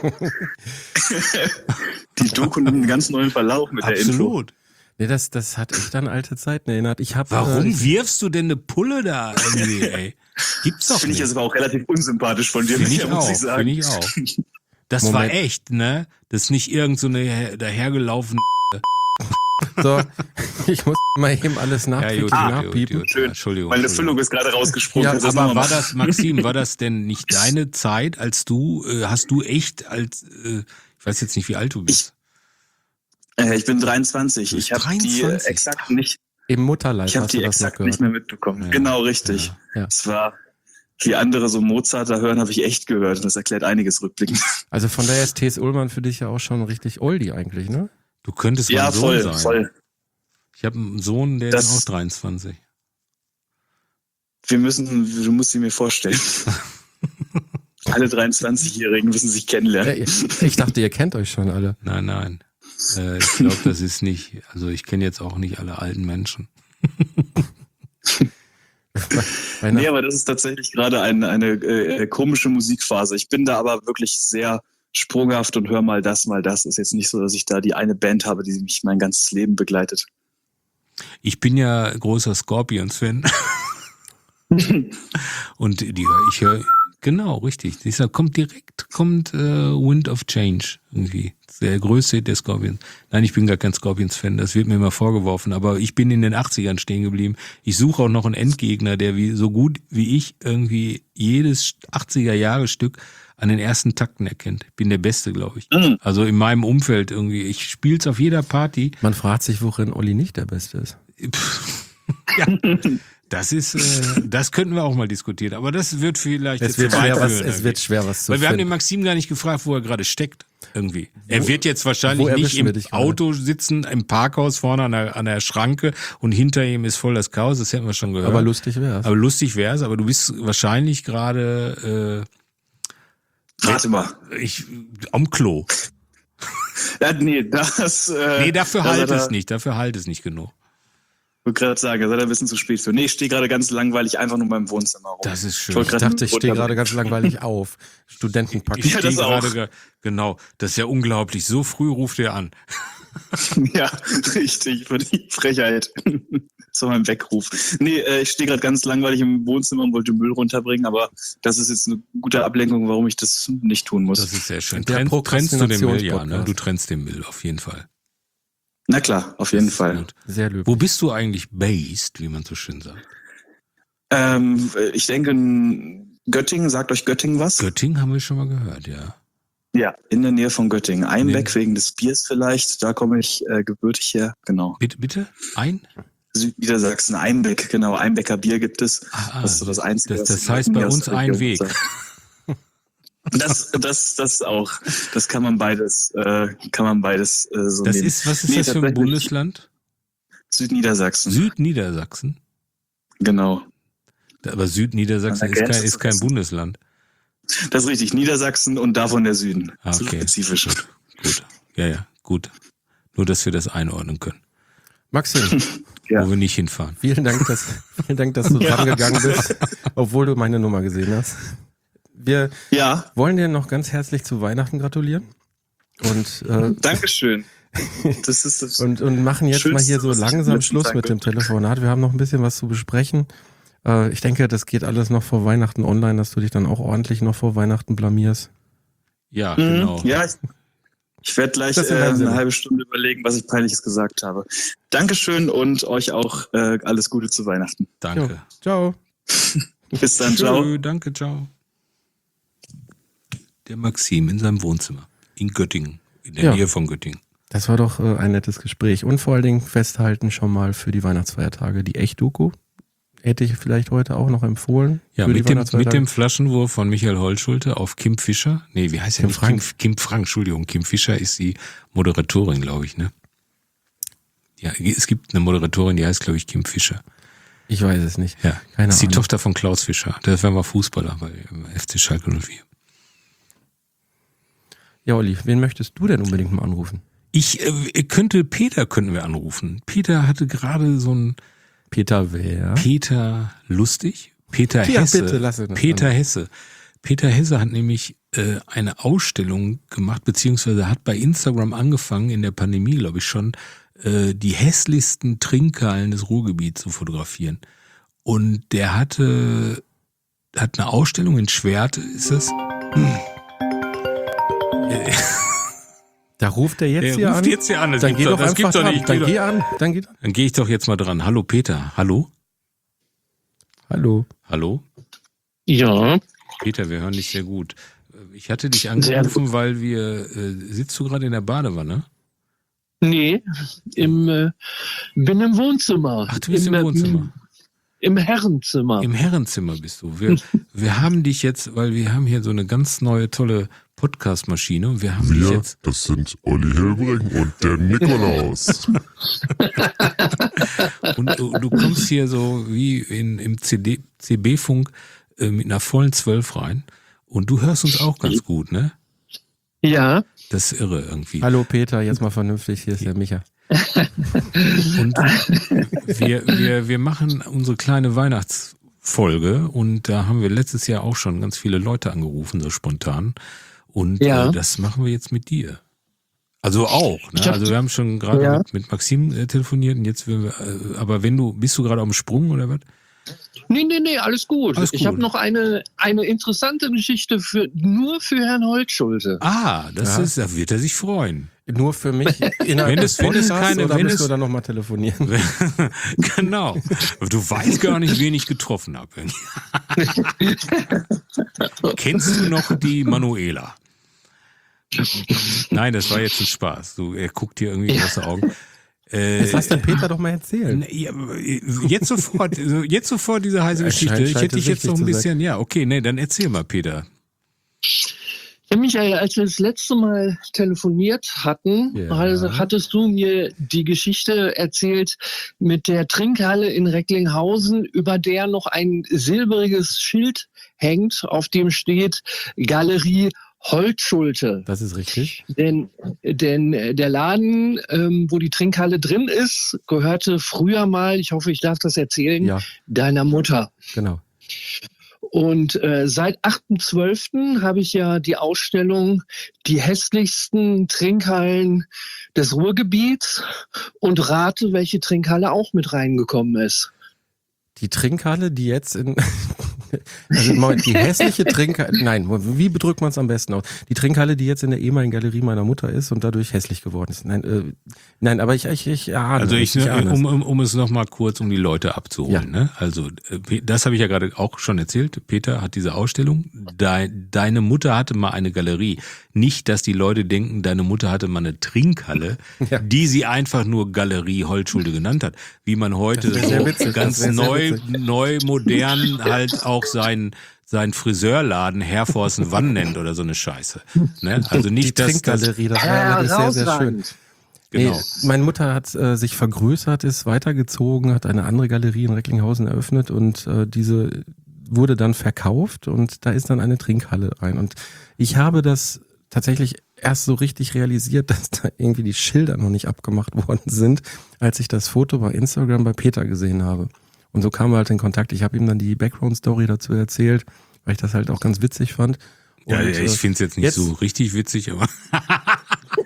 Die Doku nimmt einen ganz neuen Verlauf mit der Info. Absolut. Nee, das, das hat echt an alte Zeiten erinnert. Ich hab, Warum Äh, ich, wirfst du denn eine Pulle da irgendwie, ey? Gibt's doch Finde ich nicht. jetzt aber auch relativ unsympathisch von dir, Finde ich muss auch, ich sagen. finde ich auch. Das Moment. war echt, ne? Das ist nicht irgend so eine her- dahergelaufene... so, ich muss mal eben alles Ja, nachträglich gut, gut, gut, nachpiepen. gut. Schön. Entschuldigung. Meine Entschuldigung. Füllung ist gerade rausgesprungen. Ja, Kannst du das Aber noch mal war machen? das, Maxim, war das denn nicht deine Zeit, als du, äh, hast du echt als, äh, ich weiß jetzt nicht, wie alt du bist. Äh, ich bin dreiundzwanzig. Du bist Ich habe die äh, dreiundzwanzig? exakt nicht, Im Mutterleib ich habe hast du die das noch exakt gehört. nicht mehr mitbekommen. Ja. Genau, richtig. Ja. Es war, wie andere so Mozart da hören, habe ich echt gehört. Und das erklärt einiges rückblickend. Also von daher ist T S. Ullmann für dich ja auch schon richtig oldie eigentlich, ne? Du könntest mein Ja, Sohn voll, sein. voll. Ich habe einen Sohn, der Das- ist auch dreiundzwanzig. Wir müssen, du musst sie mir vorstellen. Alle dreiundzwanzigjährigen müssen sich kennenlernen. Äh, Ich dachte, ihr kennt euch schon alle. Nein, nein. Äh, ich glaube, das ist nicht, also ich kenne jetzt auch nicht alle alten Menschen. Bei Nee, einer- aber das ist tatsächlich gerade eine, eine äh, komische Musikphase. Ich bin da aber wirklich sehr sprunghaft und hör mal das, mal das. Ist jetzt nicht so, dass ich da die eine Band habe, die mich mein ganzes Leben begleitet. Ich bin ja großer Scorpions-Fan. Und die höre ich höre, genau, richtig. Dieser kommt direkt, kommt äh, Wind of Change irgendwie. Der größte Hit der Scorpions. Nein, ich bin gar kein Scorpions-Fan, das wird mir immer vorgeworfen, aber ich bin in den achtzigern stehen geblieben. Ich suche auch noch einen Endgegner, der wie so gut wie ich irgendwie jedes achtziger-Jahre-Stück an den ersten Takten erkennt. Ich bin der Beste, glaube ich. Mhm. Also in meinem Umfeld irgendwie. Ich spiel's auf jeder Party. Man fragt sich, worin Olli nicht der Beste ist. Ja, das ist, äh, das könnten wir auch mal diskutieren. Aber das wird vielleicht Es jetzt wird, zu weit schwer, was, führen es irgendwie. wird schwer, was zu Weil wir haben den finden. Maxim gar nicht gefragt, wo er gerade steckt. Irgendwie. Er wird jetzt wahrscheinlich wo nicht erwischen im wir dich gerade? Auto sitzen, im Parkhaus vorne an der, an der Schranke und hinter ihm ist voll das Chaos. Das hätten wir schon gehört. Aber lustig wär's. Aber lustig wär's. Aber du bist wahrscheinlich gerade Rate mal. äh, ich am Klo. Ja, nee, das. Äh, Nee, dafür da halt seid ihr- es nicht. Dafür halt es nicht genug. Ich wollte gerade sagen, da seid ihr ein bisschen zu spät für. Nee, ich stehe gerade ganz langweilig einfach nur in meinem Wohnzimmer rum. Das ist schön. Ich wollte Ich grad dachte, ich runter- stehe gerade ganz langweilig auf. Studentenpack. Ich Ja, stehe das auch. gerade, ge- genau. Das ist ja unglaublich. So früh ruft er an. Ja, richtig, für die Frechheit. Zu meinem Weckruf. Nee, äh, ich stehe gerade ganz langweilig im Wohnzimmer und wollte Müll runterbringen, aber das ist jetzt eine gute Ablenkung, warum ich das nicht tun muss. Das ist sehr schön. Der Trenn, trennst du den Müll? Ja, ne? Prokrastinationspodcast. Du trennst den Müll auf jeden Fall. Na klar, auf jeden Fall. Gut. Sehr löblich. Wo bist du eigentlich based, wie man so schön sagt? Ähm, ich denke, in Göttingen, sagt euch Göttingen was? Göttingen haben wir schon mal gehört, ja. Ja, in der Nähe von Göttingen. Einbeck Nee. wegen des Biers vielleicht, da komme ich äh, gebürtig her, genau. Bitte, bitte? Ein? Südniedersachsen, Einbeck, genau, Einbecker Bier gibt es. Ah, Das ist so das Einzige. das, was das heißt bei mir aus uns der ein Region Weg. sagt. Das, das, das auch. Das kann man beides, äh, kann man beides äh, so Das nehmen. ist, was ist Nee, das für ein tatsächlich. Bundesland? Südniedersachsen, Südniedersachsen? genau. Aber Südniedersachsen An ist der kein, Grenze ist zu kein Hessen. Bundesland. Das ist richtig, Niedersachsen und davon der Süden. Ah, Zu okay. spezifisch. Gut. Ja, ja, gut. Nur, dass wir das einordnen können, Maxim, Ja. wo wir nicht hinfahren. vielen Dank, dass, vielen Dank, dass du dran gegangen bist, obwohl du meine Nummer gesehen hast. Wir Ja, wollen dir noch ganz herzlich zu Weihnachten gratulieren. Und, äh, Dankeschön. Das ist das. und, und machen jetzt Schönste, mal hier so was ich am langsam letzten Schluss Tag mit dem gehört. Telefonat. Wir haben noch ein bisschen was zu besprechen. Äh, ich denke, das geht alles noch vor Weihnachten online, dass du dich dann auch ordentlich noch vor Weihnachten blamierst. Ja, Mhm. genau. Ja, ich, ich werde gleich Das äh, in deinem Sinne. eine halbe Stunde überlegen, was ich Peinliches gesagt habe. Dankeschön und euch auch äh, alles Gute zu Weihnachten. Danke. Ciao. Bis dann, ciao. Tschö, danke, ciao. Der Maxim in seinem Wohnzimmer in Göttingen, in der Ja. Nähe von Göttingen. Das war doch äh, ein nettes Gespräch. Und vor allen Dingen festhalten schon mal für die Weihnachtsfeiertage die Echt-Doku. Hätte ich vielleicht heute auch noch empfohlen. Ja, für die mit dem, mit Weihnachtsfeiertage. dem Flaschenwurf von Michael Holtschulte auf Kim Fischer. Nee, wie heißt der Kim nicht? Frank. Kim, Kim Frank, Entschuldigung. Kim Fischer ist die Moderatorin, glaube ich, ne? Ja, es gibt eine Moderatorin, die heißt, glaube ich, Kim Fischer. Ich weiß es nicht. Ja, Keine das ist die Ahnung. Tochter von Klaus Fischer. Der war mal Fußballer bei F C Schalke null vier. Ja, Olli, wen möchtest du denn unbedingt mal anrufen? Ich äh, könnte, Peter könnten wir anrufen. Peter hatte gerade so ein Peter wer? Peter Lustig, Peter Ja, Hesse, bitte, lass ihn Peter an. Hesse. Peter Hesse hat nämlich äh, eine Ausstellung gemacht, beziehungsweise hat bei Instagram angefangen, in der Pandemie, glaube ich schon, äh, die hässlichsten Trinkhallen des Ruhrgebiets zu fotografieren. Und der hatte, hat eine Ausstellung in Schwerte, ist das? Da ruft er jetzt Der hier ruft an. jetzt hier an, das dann gibt's geh doch- doch das einfach gibt's doch dran. nicht. Dann Geh geh an. Dann geh. Dann gehe ich doch jetzt mal dran. Hallo Peter, hallo? Hallo. Hallo? Ja, Peter, wir hören dich sehr gut. Ich hatte dich angerufen, weil wir, äh, sitzt du gerade in der Badewanne? nee, im, äh, bin im Wohnzimmer. Ach, du bist im, äh, Wohnzimmer. Im Herrenzimmer. Im Herrenzimmer bist du. Wir, wir haben dich jetzt, weil wir haben hier so eine ganz neue, tolle Podcast-Maschine und wir haben dich Wir, jetzt, das sind Olli Hilbring und der Nikolaus. und du, du kommst hier so wie in, im C D, C B-Funk äh, mit einer vollen Zwölf rein und du hörst uns auch ganz gut, ne? Ja, Das ist irre irgendwie. Hallo Peter, jetzt mal vernünftig. Hier ist der Micha. Und wir, wir, wir machen unsere kleine Weihnachtsfolge und da haben wir letztes Jahr auch schon ganz viele Leute angerufen, so spontan. Und Ja. äh, das machen wir jetzt mit dir. Also auch, Ich ne? hab- Also wir haben schon gerade Ja. mit, mit Maxim äh, telefoniert und jetzt will wir, äh, aber wenn du, bist du gerade auf dem Sprung oder was? nee, nee, nee, alles gut. Alles Ich gut. habe noch eine, eine interessante Geschichte für, nur für Herrn Holtschulte. Ah, das Ja. ist, da wird er sich freuen. Nur für mich innerhalb Wenn des es- wenn es Podcasts keine- oder wenn müssen es- wir dann nochmal telefonieren? Genau. Du weißt gar nicht, wen ich getroffen habe. Kennst du noch die Manuela? Nein, das war jetzt ein Spaß. Du, er guckt dir irgendwie aus den Augen. Äh, Jetzt lass den Peter doch mal erzählen. ja, jetzt sofort, jetzt sofort diese heiße Es Geschichte. scheint- Ich scheint hätte dich es jetzt noch ein wichtig zu bisschen, ja, okay, nee, dann erzähl mal, Peter. Ja, Michael, als wir das letzte Mal telefoniert hatten, Ja. also hattest du mir die Geschichte erzählt mit der Trinkhalle in Recklinghausen, über der noch ein silbriges Schild hängt, auf dem steht Galerie Holtschulte. Das ist richtig. Denn, denn der Laden, ähm, wo die Trinkhalle drin ist, gehörte früher mal, ich hoffe, ich darf das erzählen, Ja, deiner Mutter. genau. Und äh, seit achten zwölften habe ich ja die Ausstellung Die hässlichsten Trinkhallen des Ruhrgebiets und rate, welche Trinkhalle auch mit reingekommen ist. Die Trinkhalle, die jetzt in... Also Moment, die hässliche Trinkhalle... Nein, wie bedrückt man es am besten aus? Die Trinkhalle, die jetzt in der ehemaligen Galerie meiner Mutter ist und dadurch hässlich geworden ist. Nein, äh, nein, aber ich, ich, ich ahne Also ich, es, ich ahne um, es. um, um es nochmal kurz, um die Leute abzuholen. Ja. Ne? Also äh, Pe- das habe ich ja gerade auch schon erzählt. Peter hat diese Ausstellung. Dein, deine Mutter hatte mal eine Galerie. Nicht, dass die Leute denken, deine Mutter hatte mal eine Trinkhalle, Ja. die sie einfach nur Galerie Holtschulte genannt hat. Wie man heute Das wär sehr so witzig, ganz das wär sehr neu, witzig. neu, modern halt auch sein sein Friseurladen Herforsen Wann nennt oder so eine Scheiße. Ne? Also die nicht, dass das, Trinkgalerie, das war allerdings sehr, sehr schön. Herausragend. genau. Nee, meine Mutter hat äh, sich vergrößert, ist weitergezogen, hat eine andere Galerie in Recklinghausen eröffnet und äh, diese wurde dann verkauft und da ist dann eine Trinkhalle rein. Und ich habe das tatsächlich erst so richtig realisiert, dass da irgendwie die Schilder noch nicht abgemacht worden sind, als ich das Foto bei Instagram bei Peter gesehen habe. Und so kamen wir halt in Kontakt. Ich habe ihm dann die Background-Story dazu erzählt, weil ich das halt auch ganz witzig fand. Ja, Und, ich äh, finde es jetzt nicht jetzt- so richtig witzig, aber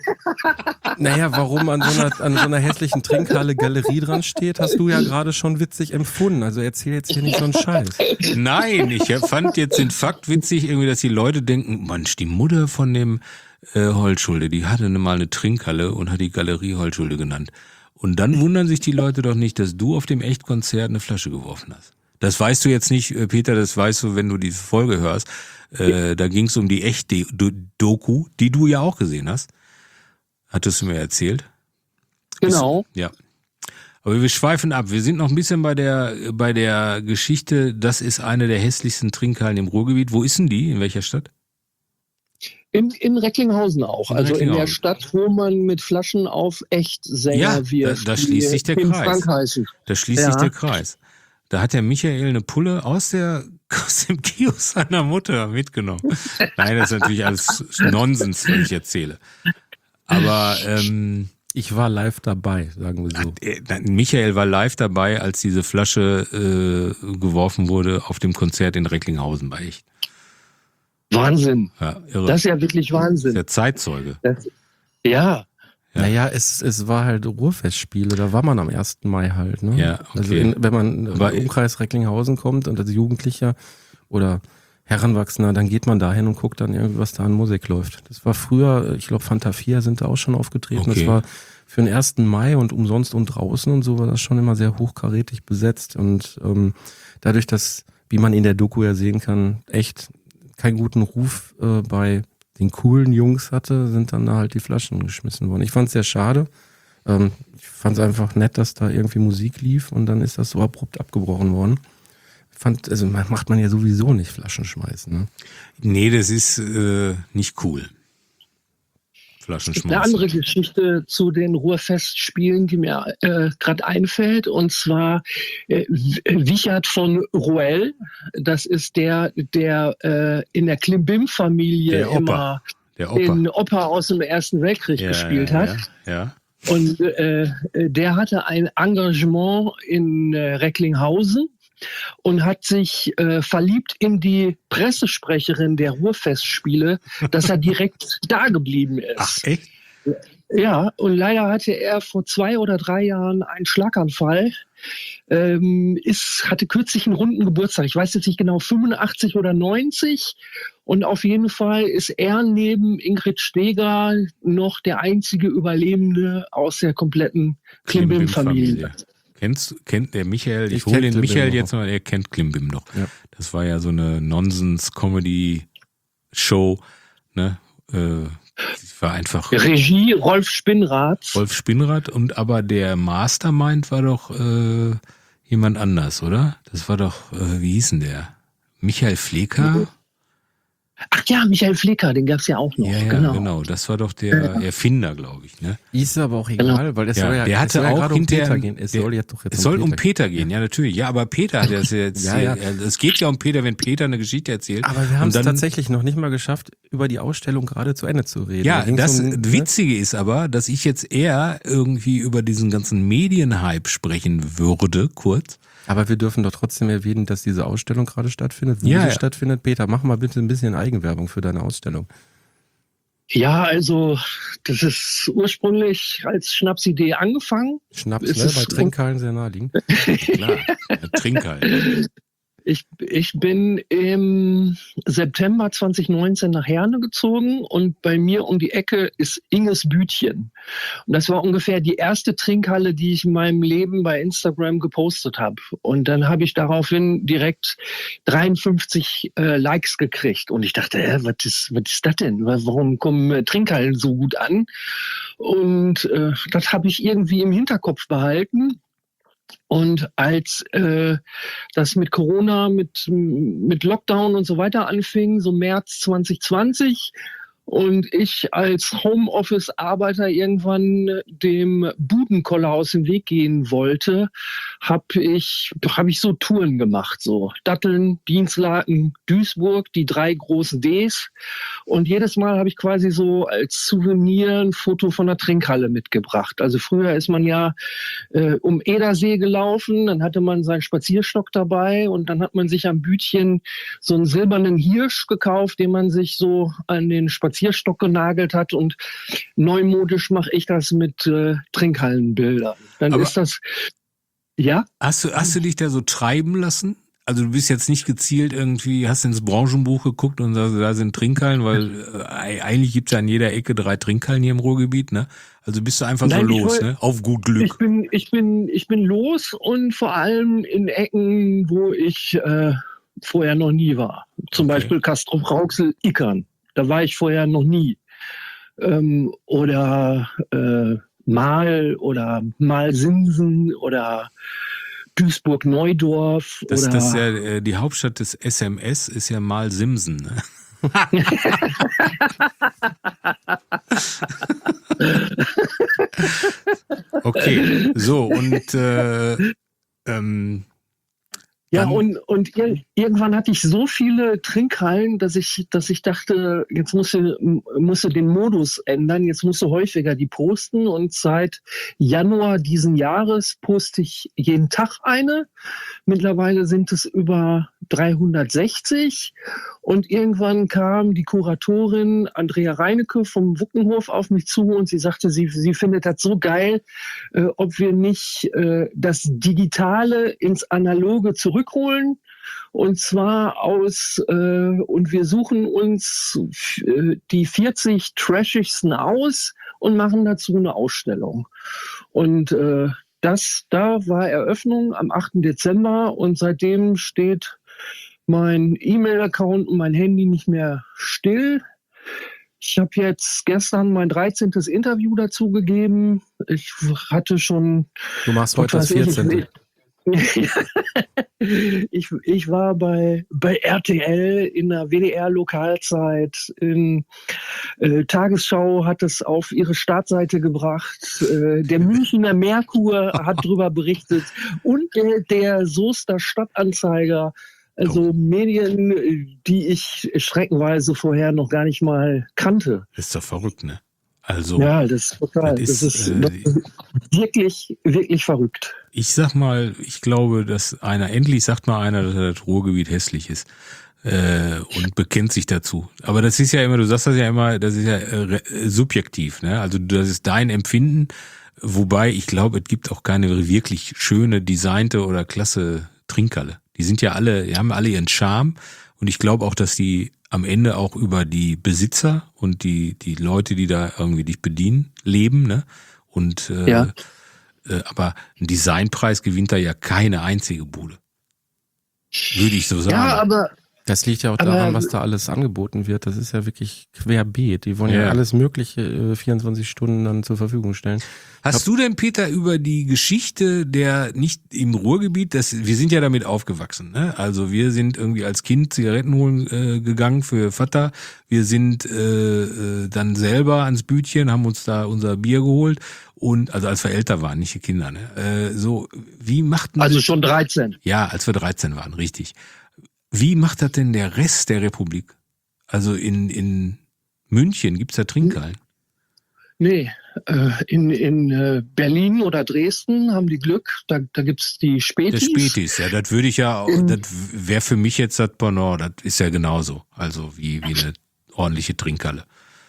Naja, warum an so einer, an so einer hässlichen Trinkhalle Galerie dran steht, hast du ja gerade schon witzig empfunden. Also erzähl jetzt hier nicht so einen Scheiß. Nein, ich fand jetzt den Fakt witzig, irgendwie, dass die Leute denken, Mensch, die Mutter von dem äh, Holtschulde, die hatte mal eine Trinkhalle und hat die Galerie Holtschulde genannt. Und dann wundern sich die Leute doch nicht, dass du auf dem Echtkonzert eine Flasche geworfen hast. Das weißt du jetzt nicht, Peter, das weißt du, wenn du diese Folge hörst. Äh, da ging es um die Echt-Doku, die du ja auch gesehen hast. Hattest du mir erzählt? Genau. Ja. Aber wir schweifen ab. Wir sind noch ein bisschen bei der, bei der Geschichte. Das ist eine der hässlichsten Trinkhallen im Ruhrgebiet. Wo ist denn die? In welcher Stadt? In, in Recklinghausen auch. In also in der Recklinghausen. Stadt, wo man mit Flaschen auf Echtsänger Ja, wirft. da- da schließt die sich der Tim Kreis. Frank heißen. Da schließt Ja. sich der Kreis. Da hat der Michael eine Pulle aus, der, aus dem Kiosk seiner Mutter mitgenommen. Nein, das ist natürlich alles Nonsens, was ich erzähle. Aber ähm, Ich war live dabei, sagen wir so. äh, Michael war live dabei, als diese Flasche äh, geworfen wurde auf dem Konzert in Recklinghausen bei Echt. Wahnsinn. Ja, irre. Das ist ja wirklich Wahnsinn. Der Zeitzeuge. Das, ja. Ja. Naja, es, es war halt Ruhrfestspiele, da war man am ersten Mai halt. Ne? Ja, okay. Also in, wenn man Aber- im Umkreis Recklinghausen kommt und als Jugendlicher oder Heranwachsender, dann geht man dahin und guckt dann irgendwie, was da an Musik läuft. Das war früher, ich glaube Fanta vier sind da auch schon aufgetreten. Okay. Das war für den ersten Mai und umsonst und draußen und so war das schon immer sehr hochkarätig besetzt. Und ähm, dadurch, dass, wie man in der Doku ja sehen kann, echt keinen guten Ruf äh, bei den coolen Jungs hatte, sind dann da halt die Flaschen geschmissen worden. Ich fand es sehr schade. Ähm, ich fand es einfach nett, dass da irgendwie Musik lief und dann ist das so abrupt abgebrochen worden. Ich fand, also macht man ja sowieso nicht Flaschen schmeißen. Ne? Nee, das ist äh, nicht cool. Eine Flaschenschmeißen. andere Geschichte zu den Ruhrfestspielen, die mir äh, gerade einfällt, und zwar äh, Wichert von Ruell. Das ist der, der äh, in der Klimbim-Familie Der Opa. immer Der Opa. den Opa aus dem Ersten Weltkrieg Ja, gespielt ja, hat. Ja, ja. Und äh, der hatte ein Engagement in äh, Recklinghausen und hat sich äh, verliebt in die Pressesprecherin der Ruhrfestspiele, dass er direkt da geblieben ist. Ach, echt? Ja, und leider hatte er vor zwei oder drei Jahren einen Schlaganfall. Ähm, ist, hatte kürzlich einen runden Geburtstag. Ich weiß jetzt nicht genau, fünfundachtzig oder neunzig. Und auf jeden Fall ist er neben Ingrid Steger noch der einzige Überlebende aus der kompletten Klimbim-Familie. Kennst, kennt der Michael, ich, Ich hole kenn den Klimbim Michael noch. jetzt mal, er kennt Klimbim noch. Ja. Das war ja so eine Nonsens-Comedy-Show, ne? Äh, das war einfach Regie Rolf Spinnrath. Wolf Spinnrad und aber der Mastermind war doch äh, jemand anders, oder? Das war doch, äh, wie hieß denn der? Michael Flecker? Ach ja, Michael Flecker, den gab's ja auch noch. Ja, ja, genau. genau. Das war doch der Erfinder, glaube ich, ne? Ist aber auch egal, weil es Ja, soll ja, der es hatte soll ja auch gerade um hinterher- Peter gehen. Es der- soll jetzt doch jetzt Es soll um Peter Peter gehen, ja, natürlich. Ja, aber Peter hat das jetzt. Ja, ja. äh, Es geht ja um Peter, wenn Peter eine Geschichte erzählt. Aber wir haben Und es dann- tatsächlich noch nicht mal geschafft, über die Ausstellung gerade zu Ende zu reden. Ja, Da ging's das um, ne? Witzige ist aber, dass ich jetzt eher irgendwie über diesen ganzen Medienhype sprechen würde, kurz. Aber wir dürfen doch trotzdem erwähnen, dass diese Ausstellung gerade stattfindet. Wo Ja, sie ja. stattfindet. Peter, mach mal bitte ein bisschen Eigenwerbung für deine Ausstellung. Ja, also das ist ursprünglich als Schnapsidee angefangen. Schnaps, Ist ne? es- Bei Trinkhallen sehr naheliegend. Klar, trink halt. Ich, ich bin im September zwanzig neunzehn nach Herne gezogen und bei mir um die Ecke ist Inges Bütchen. Und das war ungefähr die erste Trinkhalle, die ich in meinem Leben bei Instagram gepostet habe. Und dann habe ich daraufhin direkt dreiundfünfzig äh, Likes gekriegt. Und ich dachte, äh, was ist, was ist das denn? Warum kommen äh, Trinkhallen so gut an? Und äh, das habe ich irgendwie im Hinterkopf behalten. Und als äh, das mit Corona, mit, mit Lockdown und so weiter anfing, so März zwanzig zwanzig, und ich als Homeoffice-Arbeiter irgendwann dem Budenkoller aus dem Weg gehen wollte, habe ich, hab ich so Touren gemacht, so Datteln, Dienstlaken, Duisburg, die drei großen Ds. Und jedes Mal habe ich quasi so als Souvenir ein Foto von der Trinkhalle mitgebracht. Also früher ist man ja äh, um Edersee gelaufen, dann hatte man seinen Spazierstock dabei und dann hat man sich am Bütchen so einen silbernen Hirsch gekauft, den man sich so an den Spazierstock Spazierstock genagelt hat und neumodisch mache ich das mit äh, Trinkhallenbildern. Dann Aber- ist das, ja? Hast du, hast du dich da so treiben lassen? Also du bist jetzt nicht gezielt irgendwie, hast ins Branchenbuch geguckt und da, da sind Trinkhallen, weil äh, eigentlich gibt's ja an jeder Ecke drei Trinkhallen hier im Ruhrgebiet, ne? Also bist du einfach Nein, so ich los, woll- ne? Auf gut Glück. Ich bin, ich bin, ich bin los und vor allem in Ecken, wo ich äh, vorher noch nie war. Zum Okay. Beispiel Castrop Rauxel-Ickern. Da war ich vorher noch nie. Ähm, oder äh, Mal oder Malsinsen oder Duisburg-Neudorf. Das, oder das ist ja äh, die Hauptstadt des S M S ist ja mal Simsen, ne? Okay, so und äh, ähm, Ja, Dann- und, und ir irgendwann hatte ich so viele Trinkhallen, dass ich, dass ich dachte, jetzt musst du, musst du den Modus ändern, jetzt musst du häufiger die posten. Und seit Januar diesen Jahres poste ich jeden Tag eine. Mittlerweile sind es über dreihundertsechzig. Und irgendwann kam die Kuratorin Andrea Reinecke vom Wuckenhof auf mich zu und sie sagte, sie, sie findet das so geil, äh, ob wir nicht äh, das Digitale ins Analoge zurückholen. Und zwar aus, äh, und wir suchen uns äh, die vierzig trashigsten aus und machen dazu eine Ausstellung. Und äh, das, da war Eröffnung am achten Dezember und seitdem steht mein E-Mail-Account und mein Handy nicht mehr still. Ich habe jetzt gestern mein dreizehntes Interview dazu gegeben. Ich hatte schon... Du machst heute das was weiß ich, vierzehnte. Ich, ich war bei, bei R T L in der W D R-Lokalzeit. In äh, Tagesschau hat es auf ihre Startseite gebracht. Äh, der Münchner Merkur hat darüber berichtet. Und der, der Soester Stadtanzeiger. Also Oh. Medien, die ich schreckenweise vorher noch gar nicht mal kannte. Das ist doch verrückt, ne? Also Ja, das ist total. das Das ist, ist, äh, das ist wirklich, wirklich verrückt. ich sag mal, ich glaube, dass einer, endlich sagt mal einer, dass das Ruhrgebiet hässlich ist äh, und bekennt sich dazu. Aber das ist ja immer, du sagst das ja immer, das ist ja äh, subjektiv, ne? Also das ist dein Empfinden, wobei ich glaube, es gibt auch keine wirklich schöne, designte oder klasse Trinkhalle. Die sind ja alle, die haben alle ihren Charme und ich glaube auch, dass die am Ende auch über die Besitzer und die die Leute, die da irgendwie dich bedienen, leben, ne? Und äh, Ja. äh, aber ein Designpreis gewinnt da ja keine einzige Bude. Würde ich so sagen. Ja, aber Das liegt ja auch Aber- daran, was da alles angeboten wird. Das ist ja wirklich querbeet. Die wollen ja, Ja. alles Mögliche äh, vierundzwanzig Stunden dann zur Verfügung stellen. Hast du denn, Peter, über die Geschichte der, nicht im Ruhrgebiet, das, wir sind ja damit aufgewachsen, ne? Also wir sind irgendwie als Kind Zigaretten holen äh, gegangen für Vater. Wir sind äh, äh, dann selber ans Bütchen, haben uns da unser Bier geholt und, also als wir älter waren, nicht die Kinder, ne? Äh, so, wie macht man also schon dreizehn. Ja, als wir dreizehn waren, richtig. Wie macht das denn der Rest der Republik? Also in, in München gibt's da Trinkhallen. Nee, äh, in, in äh, Berlin oder Dresden haben die Glück, da, da gibt's die Das Spätis. Spätis, ja, das würde ich ja, auch- In- das wäre für mich jetzt das Pendant, das ist ja genauso. Also wie, wie eine ordentliche Trinkhalle.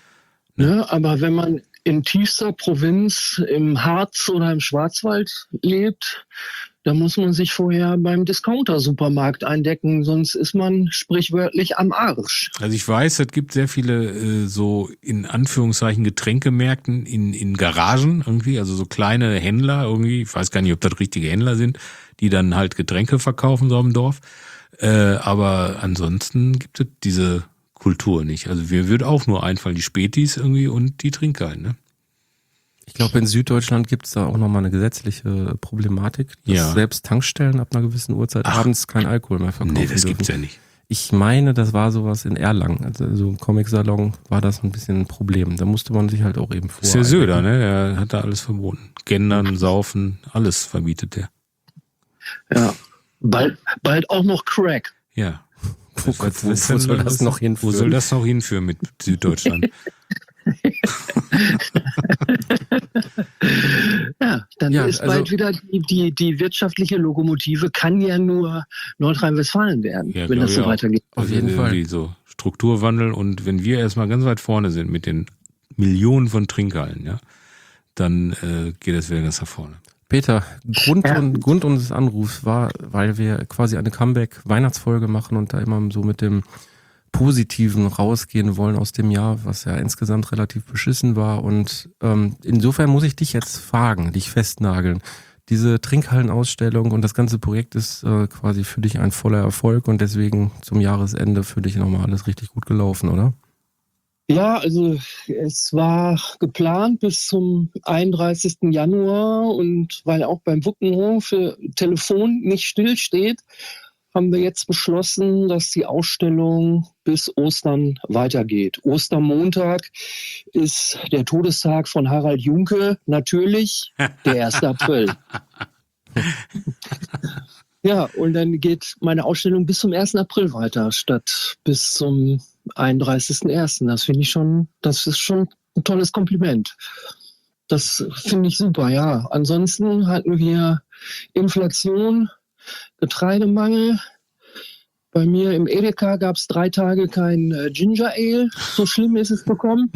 Ne? Aber wenn man in tiefster Provinz im Harz oder im Schwarzwald lebt, da muss man sich vorher beim Discounter-Supermarkt eindecken, sonst ist man sprichwörtlich am Arsch. Also ich weiß, es gibt sehr viele äh, so in Anführungszeichen Getränkemärkten in, in Garagen irgendwie, also so kleine Händler irgendwie, ich weiß gar nicht, ob das richtige Händler sind, die dann halt Getränke verkaufen so im Dorf. Äh, aber ansonsten gibt es diese Kultur nicht. Also mir würde auch nur einfallen, die Spätis irgendwie und die Trinkhallen, ne? Ich glaube, in Süddeutschland gibt es da auch nochmal eine gesetzliche Problematik, dass Ja. selbst Tankstellen ab einer gewissen Uhrzeit Ach. abends kein Alkohol mehr verkaufen Nee, das dürfen. gibt's ja nicht. Ich meine, das war sowas in Erlangen. Also so im Comic-Salon war das ein bisschen ein Problem. Da musste man sich halt auch eben vor. Das ist der Söder, ne? Er hat da alles verboten. Gendern, Saufen, alles verbietet der. Ja. Bald, bald auch noch Crack. Ja. Wo, wo, wo soll das noch hinführen? Wo soll das noch hinführen mit Süddeutschland? Ja, dann Ja, ist also- bald wieder die, die, die wirtschaftliche Lokomotive kann ja nur Nordrhein-Westfalen werden, Ja, wenn glaub das ich so auch. weitergeht. Auf jeden Fall. Irgendwie so Strukturwandel und wenn wir erstmal ganz weit vorne sind mit den Millionen von Trinkhallen, ja, dann äh, geht das wieder ganz nach vorne. Peter, Grund, und, Grund unseres Anrufs war, weil wir quasi eine Comeback-Weihnachtsfolge machen und da immer so mit dem Positiven rausgehen wollen aus dem Jahr, was ja insgesamt relativ beschissen war. Und ähm, insofern muss ich dich jetzt fragen, dich festnageln. Diese Trinkhallenausstellung und das ganze Projekt ist äh, quasi für dich ein voller Erfolg und deswegen zum Jahresende für dich nochmal alles richtig gut gelaufen, oder? Ja, also es war geplant bis zum einunddreißigsten Januar und weil auch beim Wuckenhof für Telefon nicht stillsteht, haben wir jetzt beschlossen, dass die Ausstellung bis Ostern weitergeht. Ostermontag ist der Todestag von Harald Junke, natürlich der erste April. Ja, und dann geht meine Ausstellung bis zum ersten April weiter, statt bis zum einunddreißigsten ersten Das finde ich schon, das ist schon ein tolles Kompliment. Das finde ich super, ja. Ansonsten hatten wir Inflation, Getreidemangel. Bei mir im Edeka gab es drei Tage kein äh, Ginger Ale. So schlimm ist es bekommen.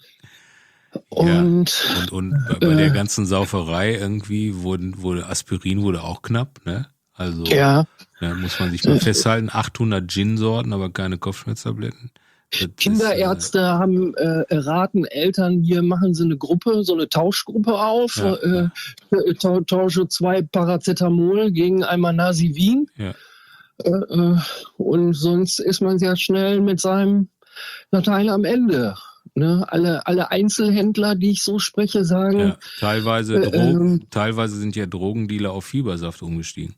Und, ja, und, und bei, bei äh, der ganzen Sauferei irgendwie wurde, wurde Aspirin wurde auch knapp, ne? Also ja. Da muss man sich mal festhalten, achthundert Gin-Sorten, aber keine Kopfschmerztabletten. Das Kinderärzte ist, äh, haben äh, erraten, Eltern, hier machen sie eine Gruppe, so eine Tauschgruppe auf, ja, äh, ja. Ta- tausche zwei Paracetamol gegen einmal Nasivin. Ja. Äh, und sonst ist man sehr schnell mit seinem Latein am Ende. Ne? Alle, alle Einzelhändler, die ich so spreche, sagen... Ja, teilweise, äh, Drogen, äh, teilweise sind ja Drogendealer auf Fiebersaft umgestiegen.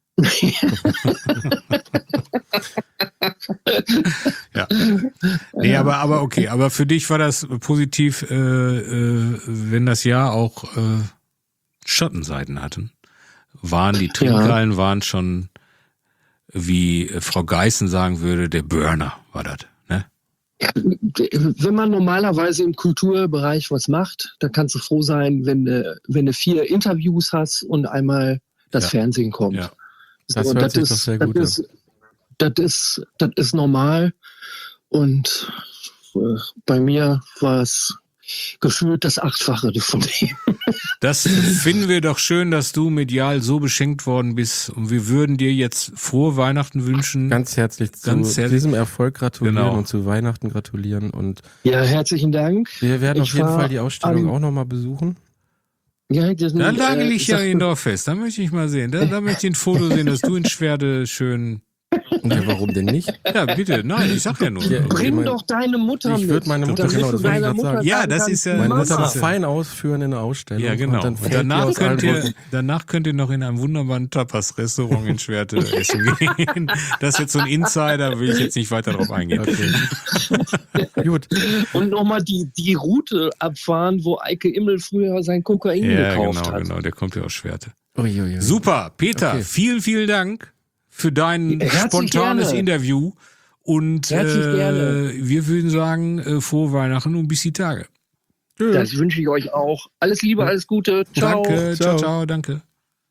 Ja. Nee, aber, aber okay, aber für dich war das positiv, äh, äh, wenn das Jahr auch äh, Schattenseiten hatten. Waren die Trinkhallen, ja. waren schon, wie Frau Geißen sagen würde, der Burner war das, ne? Ja, wenn man normalerweise im Kulturbereich was macht, dann kannst du froh sein, wenn du, wenn du vier Interviews hast und einmal das ja. Fernsehen kommt. Ja. Das so, hört das sich ist, doch sehr das gut ist, das ist, das ist normal. Und äh, bei mir war es gefühlt das Achtfache von dem. Das finden wir doch schön, dass du medial so beschenkt worden bist. Und wir würden dir jetzt frohe Weihnachten wünschen. Ganz herzlich zu Ganz herz- diesem Erfolg gratulieren Genau. und zu Weihnachten gratulieren. Und Ja, herzlichen Dank. wir werden Ich auf jeden war Fall die Ausstellung am- auch nochmal besuchen. Ja, das, Da lage äh, ich ja sag- in Dorf fest. Da möchte ich mal sehen. Da, da möchte ich ein Foto sehen, dass du in Schwerde schön... Ja, warum denn nicht? Ja, bitte. Nein, ich sag ja nur. Ja, Bring mein- doch deine Mutter Ich mit. würd meine Mutter- damit genau, du das wollte ich deiner grad Mutter sagen. Ja, sagen das kannst, ist ja- Meine Mama. Mutter das fein ausführen in der Ausstellung. Ja, genau. Und dann Und fällt die danach aus allen könnt, ihr, Wolken. danach könnt ihr noch in einem wunderbaren Tapas-Restaurant in Schwerte essen gehen. Das ist jetzt so ein Insider, will ich jetzt nicht weiter drauf eingehen. Okay. Gut. Und nochmal die, die Route abfahren, wo Eike Immel früher sein Kokain Ja, gekauft genau, hat. genau. Der kommt ja aus Schwerte. Uiuiui. Super, Peter, Okay. vielen, vielen Dank für dein Herzlich spontanes gerne. Interview. Und Herzlich äh, gerne. wir würden sagen, äh, frohe Weihnachten und bis die Tage. Das wünsche ich euch auch. Alles Liebe, alles Gute. Ciao. Danke, ciao, Ciao. ciao, danke.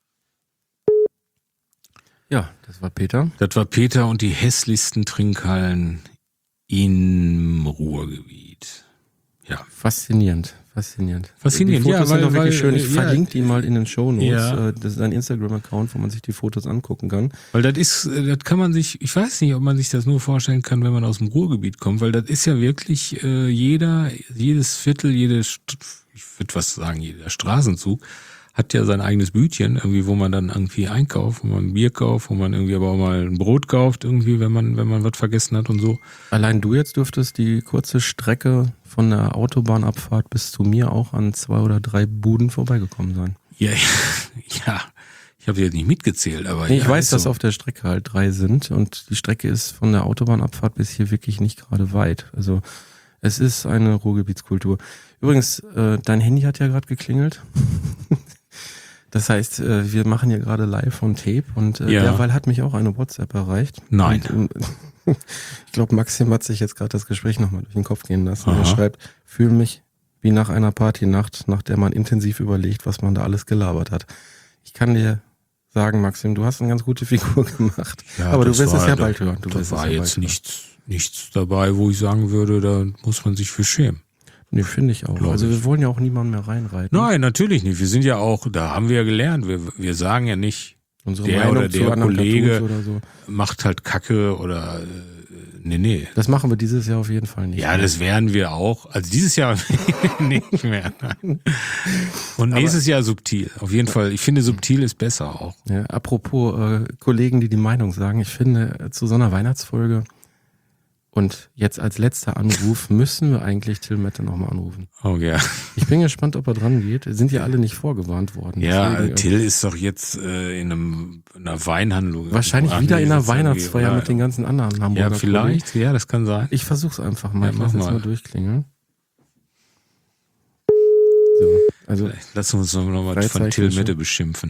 Ja, das war Peter. Das war Peter und die hässlichsten Trinkhallen im Ruhrgebiet. Ja. Faszinierend. Faszinierend. Faszinierend, Die Fotos ja, weil- sind doch wirklich weil, schön. Ich äh, ja. verlinke die mal in den Shownotes. Ja. Äh, Das ist ein Instagram-Account, wo man sich die Fotos angucken kann. Weil das ist, äh, das kann man sich, ich weiß nicht, ob man sich das nur vorstellen kann, wenn man aus dem Ruhrgebiet kommt, weil das ist ja wirklich äh, jeder, jedes Viertel, jede, St- ich würde was sagen, jeder Straßenzug hat ja sein eigenes Bütchen, irgendwie, wo man dann irgendwie einkauft, wo man ein Bier kauft, wo man irgendwie aber auch mal ein Brot kauft, irgendwie, wenn man, wenn man was vergessen hat und so. Allein du jetzt dürftest die kurze Strecke von der Autobahnabfahrt bis zu mir auch an zwei oder drei Buden vorbeigekommen sein. Ja, ja, ich habe jetzt nicht mitgezählt, aber Nee, ich ja, weiß, ist dass so. auf der Strecke halt drei sind und die Strecke ist von der Autobahnabfahrt bis hier wirklich nicht gerade weit. Also es ist eine Ruhrgebietskultur. Übrigens, äh, dein Handy hat ja gerade geklingelt. Das heißt, äh, wir machen hier gerade live on Tape und äh, Ja. derweil hat mich auch eine WhatsApp erreicht. Nein. Und, ähm, ich glaube, Maxim hat sich jetzt gerade das Gespräch nochmal durch den Kopf gehen lassen. Aha. Er schreibt, fühle mich wie nach einer Partynacht, nach der man intensiv überlegt, was man da alles gelabert hat. Ich kann dir sagen, Maxim, du hast eine ganz gute Figur gemacht. Ja, aber du das wirst war- es ja das- bald hören. Du Das wirst war es ja jetzt bald nichts, nichts dabei, wo ich sagen würde, da muss man sich für schämen. Nee, finde ich auch. Glaub also ich. wir wollen ja auch niemanden mehr reinreiten. Nein, natürlich nicht. Wir sind ja auch, da haben wir ja gelernt, wir, wir sagen ja nicht, Unsere der Meinung oder zu der anderen Kollege Tattoos oder so. macht halt Kacke oder, äh, nee, nee. Das machen wir dieses Jahr auf jeden Fall nicht. Ja, das werden wir auch. Also dieses Jahr nicht mehr. Nein. Und nächstes Jahr subtil. Auf jeden Fall. Ich finde, subtil ist besser auch. Ja, apropos äh, Kollegen, die die Meinung sagen, ich finde, äh, zu so einer Weihnachtsfolge und jetzt als letzter Anruf müssen wir eigentlich Till Mette nochmal anrufen. Oh ja. Ich bin gespannt, ob er dran geht. Sind ja alle nicht vorgewarnt worden. Ja, Deswegen, äh, Till ist doch jetzt äh, in, einem, in einer Weinhandlung. wahrscheinlich Ach, wieder nee, in das einer ist irgendwie- Weihnachtsfeier ja, mit den ganzen anderen Hamburger Ja, vielleicht. Ja, das kann sein. Kollegen. Ich versuch's einfach mal. Ja, ich mach lass jetzt mal. mal durchklingeln. So, also Lass uns noch mal von Freizeichen Till schon. Mette beschimpfen.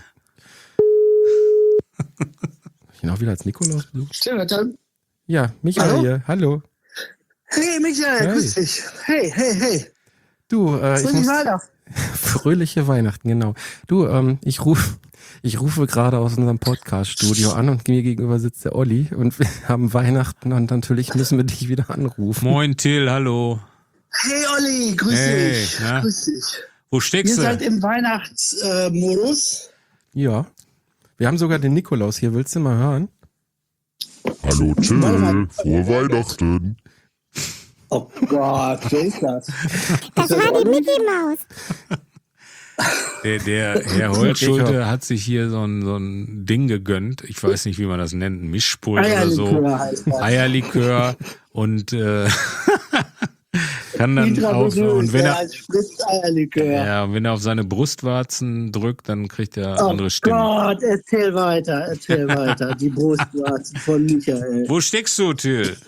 ich ihn auch wieder als Nikolaus besucht. Stimmt, dann. Ja, Michael Hallo? hier. Hallo. Hey Michael, Hey. grüß dich. Hey, hey, hey. Du, äh, ich Fröhliche muss, Weihnachten. fröhliche Weihnachten, genau. Du, ähm, ich rufe ich rufe gerade aus unserem Podcast-Studio an und mir gegenüber sitzt der Olli und wir haben Weihnachten und natürlich müssen wir dich wieder anrufen. Moin Till, hallo. Hey Olli, grüß Hey, dich. na? Grüß dich. Wo Ihr steckst seid du? im Weihnachtsmodus. Ja. Wir haben sogar den Nikolaus hier. Willst du mal hören? Hallo Till, frohe Weihnachten. Oh Gott, wer ist das? Das war die Mickey Maus. Der, der Herr Holzschulte hat sich hier so ein, so ein Ding gegönnt. Ich weiß nicht, wie man das nennt. Ein Mischpult oder so. Eierlikör heißt das. Eierlikör. Und äh, kann dann auch, Intravenös, und wenn ja, er, als Spritz-Eierlikör. ja, und wenn er auf seine Brustwarzen drückt, dann kriegt er Oh andere Stimmen. Gott, erzähl weiter, erzähl weiter. Die Brustwarzen von Michael. Wo steckst du, Till?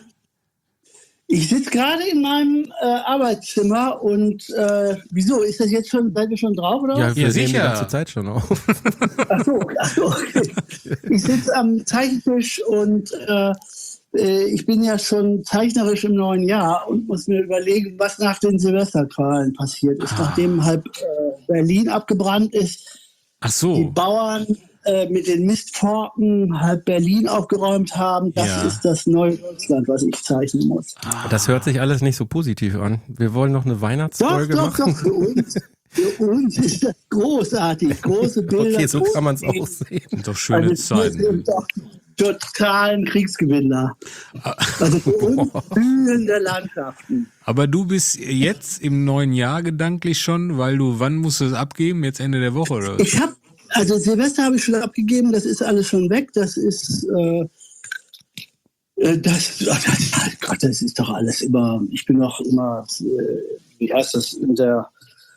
Ich sitze gerade in meinem äh, Arbeitszimmer und äh, wieso? Ist das jetzt schon, seid ihr schon drauf oder Ja, was? wir Ja, nehmen die sicher. ganze Zeit schon auf. Ach so, ach so, okay. Ich sitze am Zeichentisch und äh, äh, ich bin ja schon zeichnerisch im neuen Jahr und muss mir überlegen, was nach den Silvesterqualen passiert ist, Ah. nachdem halb äh, Berlin abgebrannt ist, Ach die so. Bauern äh, mit den Mistforken halb Berlin aufgeräumt haben. Das Ja. ist das neue Deutschland, was ich zeichnen muss. Das hört sich alles nicht so positiv an. Wir wollen noch eine Doch, Weihnachtsfolge doch, machen. doch, für uns, für uns ist das großartig. Große Bilder. Okay, so kann man es große auch sehen. Sind doch schöne Also wir Zeiten. sind doch totalen Kriegsgewinner. Also für uns blühende Landschaften. Aber du bist jetzt im neuen Jahr gedanklich schon, weil du, wann musst du es abgeben? Jetzt Ende der Woche, oder? Ich habe, also Silvester habe ich schon abgegeben, das ist alles schon weg. Das ist, äh, äh, das, das, das, Gott, das ist doch alles immer, ich bin noch immer, äh, wie heißt das, in der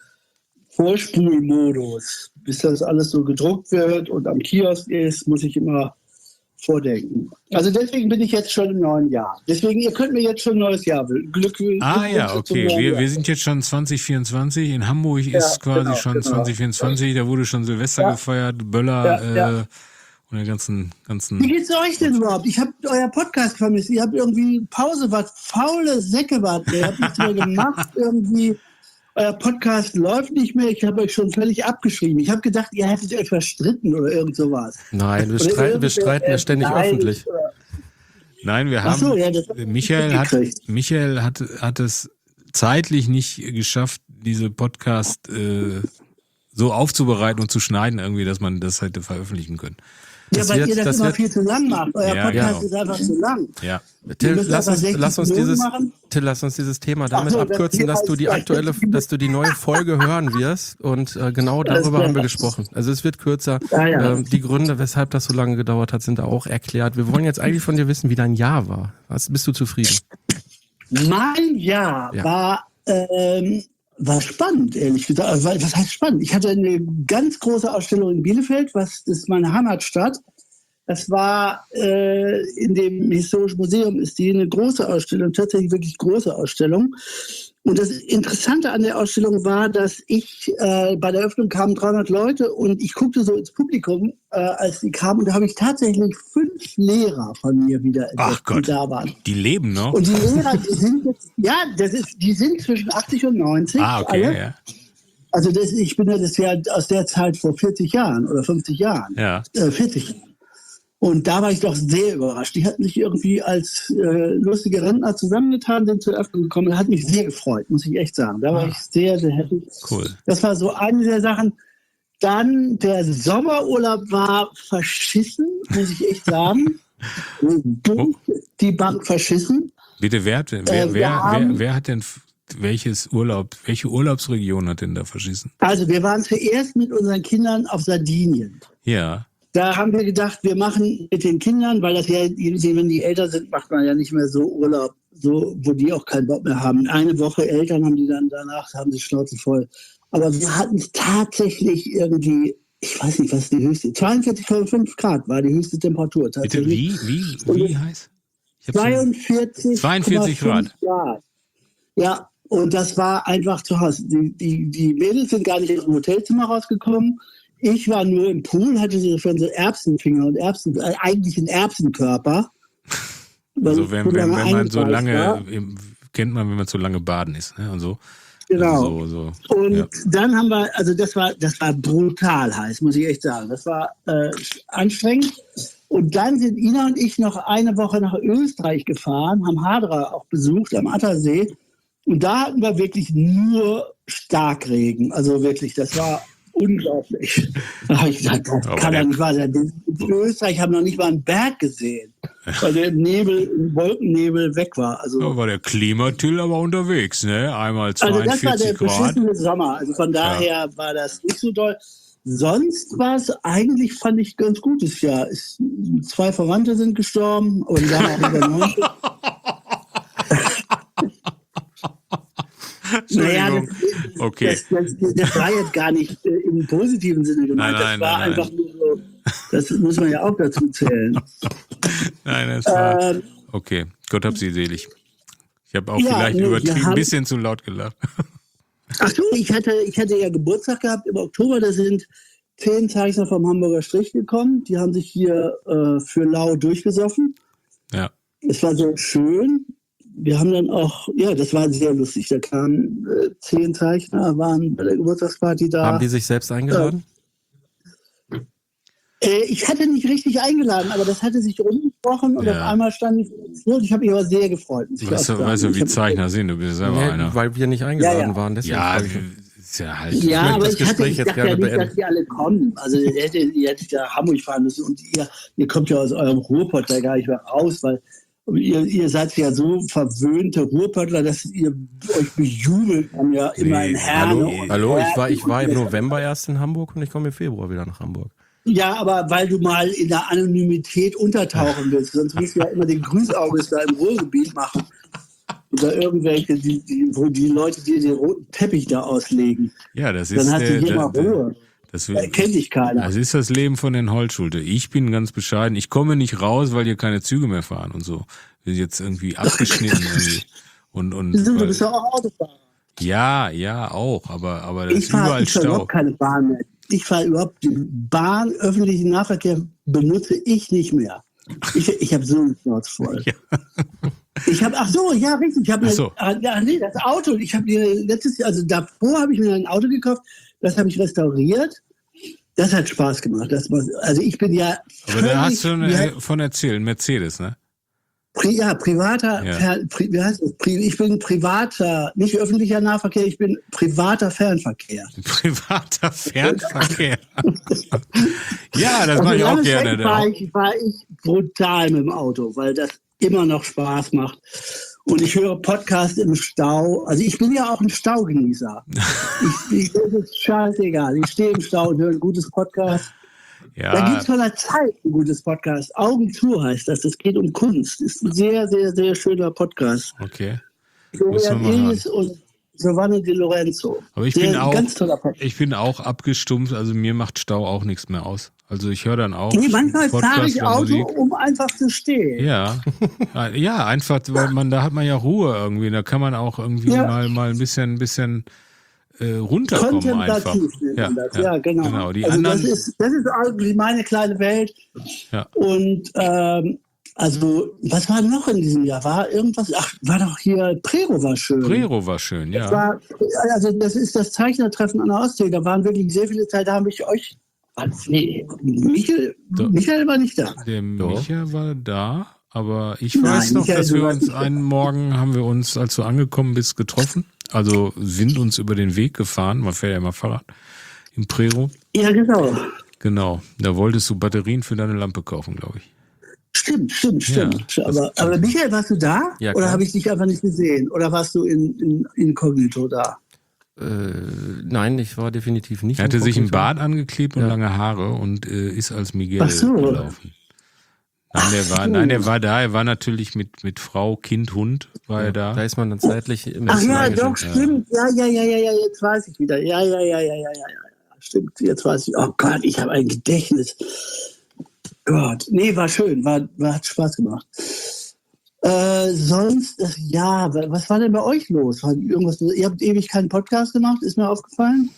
Vorspulmodus. Bis das alles so gedruckt wird und am Kiosk ist, muss ich immer vordenken. Also deswegen bin ich jetzt schon im neuen Jahr. Deswegen, ihr könnt mir jetzt schon ein neues Jahr wünschen. Glück, Ah Glückwünsche ja, zum okay. neuen Wir, Jahr. wir sind jetzt schon zwanzig vierundzwanzig. In Hamburg Ja, ist quasi genau, schon genau. zwanzig vierundzwanzig. Da wurde schon Silvester Ja. gefeiert, Böller Ja, ja. Äh, und der ganzen, Wie ganzen. geht's euch denn überhaupt? Ich habe euer Podcast vermisst. Ihr habt irgendwie Pause, was faule Säcke wart. Ihr habt nichts mehr gemacht. Irgendwie, euer Podcast läuft nicht mehr. Ich habe euch schon völlig abgeschrieben. Ich habe gedacht, ihr hättet euch verstritten oder irgend sowas. Nein, wir Oder streiten, wir irgendwer- streiten ja ständig Nein, öffentlich. oder- Nein, wir Ach haben. so, ja, das hab ich Michael hat, mitgekriegt. Michael hat, hat es zeitlich nicht geschafft, diese Podcast äh, so aufzubereiten und zu schneiden irgendwie, dass man das hätte veröffentlichen können. Ja, Das weil wird- ihr das, das immer wird- viel zu lang macht. Euer Ja, Podcast genau. ist einfach zu lang. Ja. Till, Wir müssen lass einfach uns, sechzig lass uns Minuten dieses, machen. Till, lass uns dieses Thema damit Ach so, das abkürzen, dass Thema du ist die gleich aktuelle, sechzig dass du die neue Folge hören wirst und äh, genau Das darüber wär haben wir was. gesprochen. Also es wird kürzer. Ja, ja. Ähm, die Gründe, weshalb das so lange gedauert hat, sind da auch erklärt. Wir wollen jetzt eigentlich von dir wissen, wie dein Jahr war. Was, bist du zufrieden? Mein Jahr Ja. war, ähm, war spannend, ehrlich gesagt. Also, was heißt spannend? Ich hatte eine ganz große Ausstellung in Bielefeld, was das ist meine Heimatstadt. Das war äh, in dem Historischen Museum, ist die eine große Ausstellung, tatsächlich wirklich große Ausstellung. Und das Interessante an der Ausstellung war, dass ich, äh, bei der Eröffnung kamen dreihundert Leute und ich guckte so ins Publikum, äh, als die kamen, und da habe ich tatsächlich fünf Lehrer von mir wieder entdeckt, Ach Gott. die da waren. Die leben noch. Und die Lehrer, die sind jetzt, ja, das ist, die sind zwischen achtzig und neunzig. Ah, okay, alle. ja. Also das, ich bin ja das Jahr aus der Zeit vor vierzig Jahren oder fünfzig Jahren, Ja. äh, vierzig Jahren. Und da war ich doch sehr überrascht. Die hatten sich irgendwie als äh, lustige Rentner zusammengetan, sind zur Eröffnung gekommen. Hat mich sehr gefreut, muss ich echt sagen. Da war ich sehr, sehr happy. Cool. Das war so eine der Sachen. Dann der Sommerurlaub war verschissen, muss ich echt sagen. Die Bank verschissen. Bitte, wer, wer, Äh, wir wer, haben- wer, wer hat denn f- welches Urlaub, welche Urlaubsregion hat denn da verschissen? Also wir waren zuerst mit unseren Kindern auf Sardinien. Ja. Da haben wir gedacht, wir machen mit den Kindern, weil das ja, wenn die älter sind, macht man ja nicht mehr so Urlaub, so, wo die auch keinen Bock mehr haben. Eine Woche Eltern haben die dann danach, haben sie Schnauze voll. Aber wir hatten es tatsächlich irgendwie, ich weiß nicht, was ist die höchste, zweiundvierzig Komma fünf Grad war die höchste Temperatur. Bitte, Tatsächlich. wie, wie, wie heiß? Ich hab's zweiundvierzig zweiundvierzig Grad. Grad. Ja, und das war einfach zu Hause. Die, die, die Mädels sind gar nicht aus dem Hotelzimmer rausgekommen. Ich war nur im Pool, hatte so schon so Erbsenfinger und Erbsen, äh, eigentlich einen Erbsenkörper. Also wenn, so wenn, lange wenn man so eingeschweißt lange, war. im, kennt man, wenn man so lange baden ist, ne? Und so. Genau. Also so, so. Und Ja. dann haben wir, also das war, das war brutal heiß, muss ich echt sagen. Das war äh, anstrengend. Und dann sind Ina und ich noch eine Woche nach Österreich gefahren, haben Hadra auch besucht am Attersee. Und da hatten wir wirklich nur Starkregen. Also wirklich, das war unglaublich. Da habe ich gesagt, das Aber kann der- ja nicht wahr sein. In Österreich haben wir noch nicht mal einen Berg gesehen, weil der Nebel, Wolkennebel weg war. Also Da war der Klimatil aber unterwegs, ne? Einmal Also das war der zweiundvierzig Grad. beschissene Sommer. Also von daher war das nicht so doll. Sonst war es eigentlich, fand ich, ganz gutes Jahr. Es, zwei Verwandte sind gestorben und dann auch über neunzig. Entschuldigung. das, Okay. das, das, das war jetzt gar nicht äh, im positiven Sinne gemeint. Nein, nein, das war nein, einfach nur so, das muss man ja auch dazu zählen. Nein, das war. Ähm, Okay, Gott hab sie selig. Ich habe auch Ja, vielleicht nee, wir übertrieben, ein haben- bisschen zu laut gelacht. Ach so, ich hatte, ich hatte ja Geburtstag gehabt im Oktober. Da sind zehn Zeichner vom Hamburger Strich gekommen. Die haben sich hier äh, für lau durchgesoffen. Ja. Es war so schön. Wir haben dann auch, ja, das war sehr lustig. Da kamen äh, zehn Zeichner, waren bei der Geburtstagsparty da. Haben die sich selbst eingeladen? Äh, ich hatte nicht richtig eingeladen, aber das hatte sich rumgesprochen und Ja. auf einmal stand ich. Ich habe mich aber sehr gefreut. muss ich Weißt auch du, sagen. weißt du, Ich wie hab- Zeichner sind? Du bist selber Nee, einer. weil wir nicht eingeladen Ja, ja. waren. Deswegen Ja, frage ich mich. ist ja halt. Ja, möchte aber das ich, hatte, Gespräch ich jetzt dachte ja gerne nicht, beenden. dass die alle kommen. Also ihr hättet, ihr hättet ja Hamburg fahren müssen und ihr, ihr kommt ja aus eurem Ruhrpott da gar nicht mehr raus, weil ihr, ihr seid ja so verwöhnte Ruhrpottler, dass ihr euch bejubelt haben ja immer Nee, in Herne. hallo, und Hallo, ich war, Herten. ich war im November erst in Hamburg und ich komme im Februar wieder nach Hamburg. Ja, aber weil du mal in der Anonymität untertauchen willst, sonst willst du ja immer den Grüßauges da im Ruhrgebiet machen. Oder irgendwelche, die, die, wo die Leute dir den roten Teppich da auslegen. Ja, das ist Dann hast du der, hier der, mal der, Ruhe. das, Da kennt dich keiner. das ist das Leben von den Holzschulte. Ich bin ganz bescheiden. Ich komme nicht raus, weil hier keine Züge mehr fahren und so. Wir sind jetzt irgendwie abgeschnitten irgendwie. Und, und, Wieso, du weil, bist ja auch Autofahrer. ja, ja, auch, aber, aber da Ich ist fahre überall fahr Stau. überhaupt keine Bahn mehr. Ich fahre überhaupt die Bahn, öffentlichen Nahverkehr benutze ich nicht mehr. Ich, ich habe so einen Schnauz voll. Ja. Ich habe, ach so, ja, richtig. Ich habe Ach so. ah, ja, nee, das Auto. Ich habe mir letztes Jahr, also davor habe ich mir ein Auto gekauft. Das habe ich restauriert. Das hat Spaß gemacht. Das war, also ich bin ja. Aber da hast du völlig- eine, von erzählt, Mercedes, ne? Pri, ja, privater, Ja. Fer, pri, wie heißt das? Pri, ich bin privater, nicht öffentlicher Nahverkehr, ich bin privater Fernverkehr. Privater Fernverkehr. Ja, das Also mache ich auch lange gerne. Strecken Da. Fahre ich, fahr ich brutal mit dem Auto, weil das immer noch Spaß macht. Und ich höre Podcast im Stau. Also ich bin ja auch ein Staugenießer. ich, ich, das ist scheißegal. Ich stehe im Stau und höre ein gutes Podcast. Da gibt Ja, es von der Zeit ein gutes Podcast. Augen zu heißt das. Das geht um Kunst. Ist ein sehr, sehr, sehr schöner Podcast. okay. Muss Florian man mal Illis und Giovanni Di Lorenzo. Aber ich sehr, bin auch, ganz toller Podcast. ich bin auch abgestumpft, also mir macht Stau auch nichts mehr aus. Also ich höre dann auch Nee, manchmal fahre Podcast ich oder Auto, Musik. um einfach zu stehen. Ja, ja, einfach, weil man, da hat man ja Ruhe irgendwie, da kann man auch irgendwie Ja. mal, mal ein bisschen, ein bisschen äh, runterkommen einfach. Kontemplativ nennt man das. Ja, genau. genau. Die also anderen, das ist, das ist eigentlich meine kleine Welt. Ja. Und ähm, also, was war noch in diesem Jahr? War irgendwas? Ach, war doch hier, Prero war schön. Prero war schön, Das ja. war, also das ist das Zeichnertreffen an der Ostsee. Da waren wirklich sehr viele Zeit, da habe ich euch Was? Nee, Michael, Doch. Michael war nicht da. Der Micha war da, aber ich Nein, weiß noch, Michael, dass du wir warst uns nicht da. einen Morgen, haben wir uns, als du angekommen bist, getroffen. Also sind uns über den Weg gefahren. Man fährt ja immer Fahrrad. Im Prero. Ja, genau. Genau. Da wolltest du Batterien für deine Lampe kaufen, glaube ich. Stimmt, stimmt, stimmt. Ja, aber, aber Michael, warst du da? Ja, Oder klar. habe ich dich einfach nicht gesehen? Oder warst du in, in Inkognito da? Äh, nein, ich war definitiv nicht. Er hatte sich einen inkognito. Bart angeklebt und Ja. lange Haare und äh, ist als Miguel Ach so. gelaufen. Nein, der war, so. nein, der war da. Er war natürlich mit, mit Frau, Kind, Hund, war er da. Da ist man dann zeitlich im Ach Essen ja, eingeschränkt. doch, stimmt. Ja, ja, ja, ja, ja, jetzt weiß ich wieder. Ja, ja, ja, ja, ja, ja, ja. Stimmt, jetzt weiß ich. Oh Gott, ich habe ein Gedächtnis. Gott, nee, war schön, war, war hat Spaß gemacht. Äh, sonst, das, ja, wa- was war denn bei euch los? War irgendwas, ihr habt ewig keinen Podcast gemacht, ist mir aufgefallen.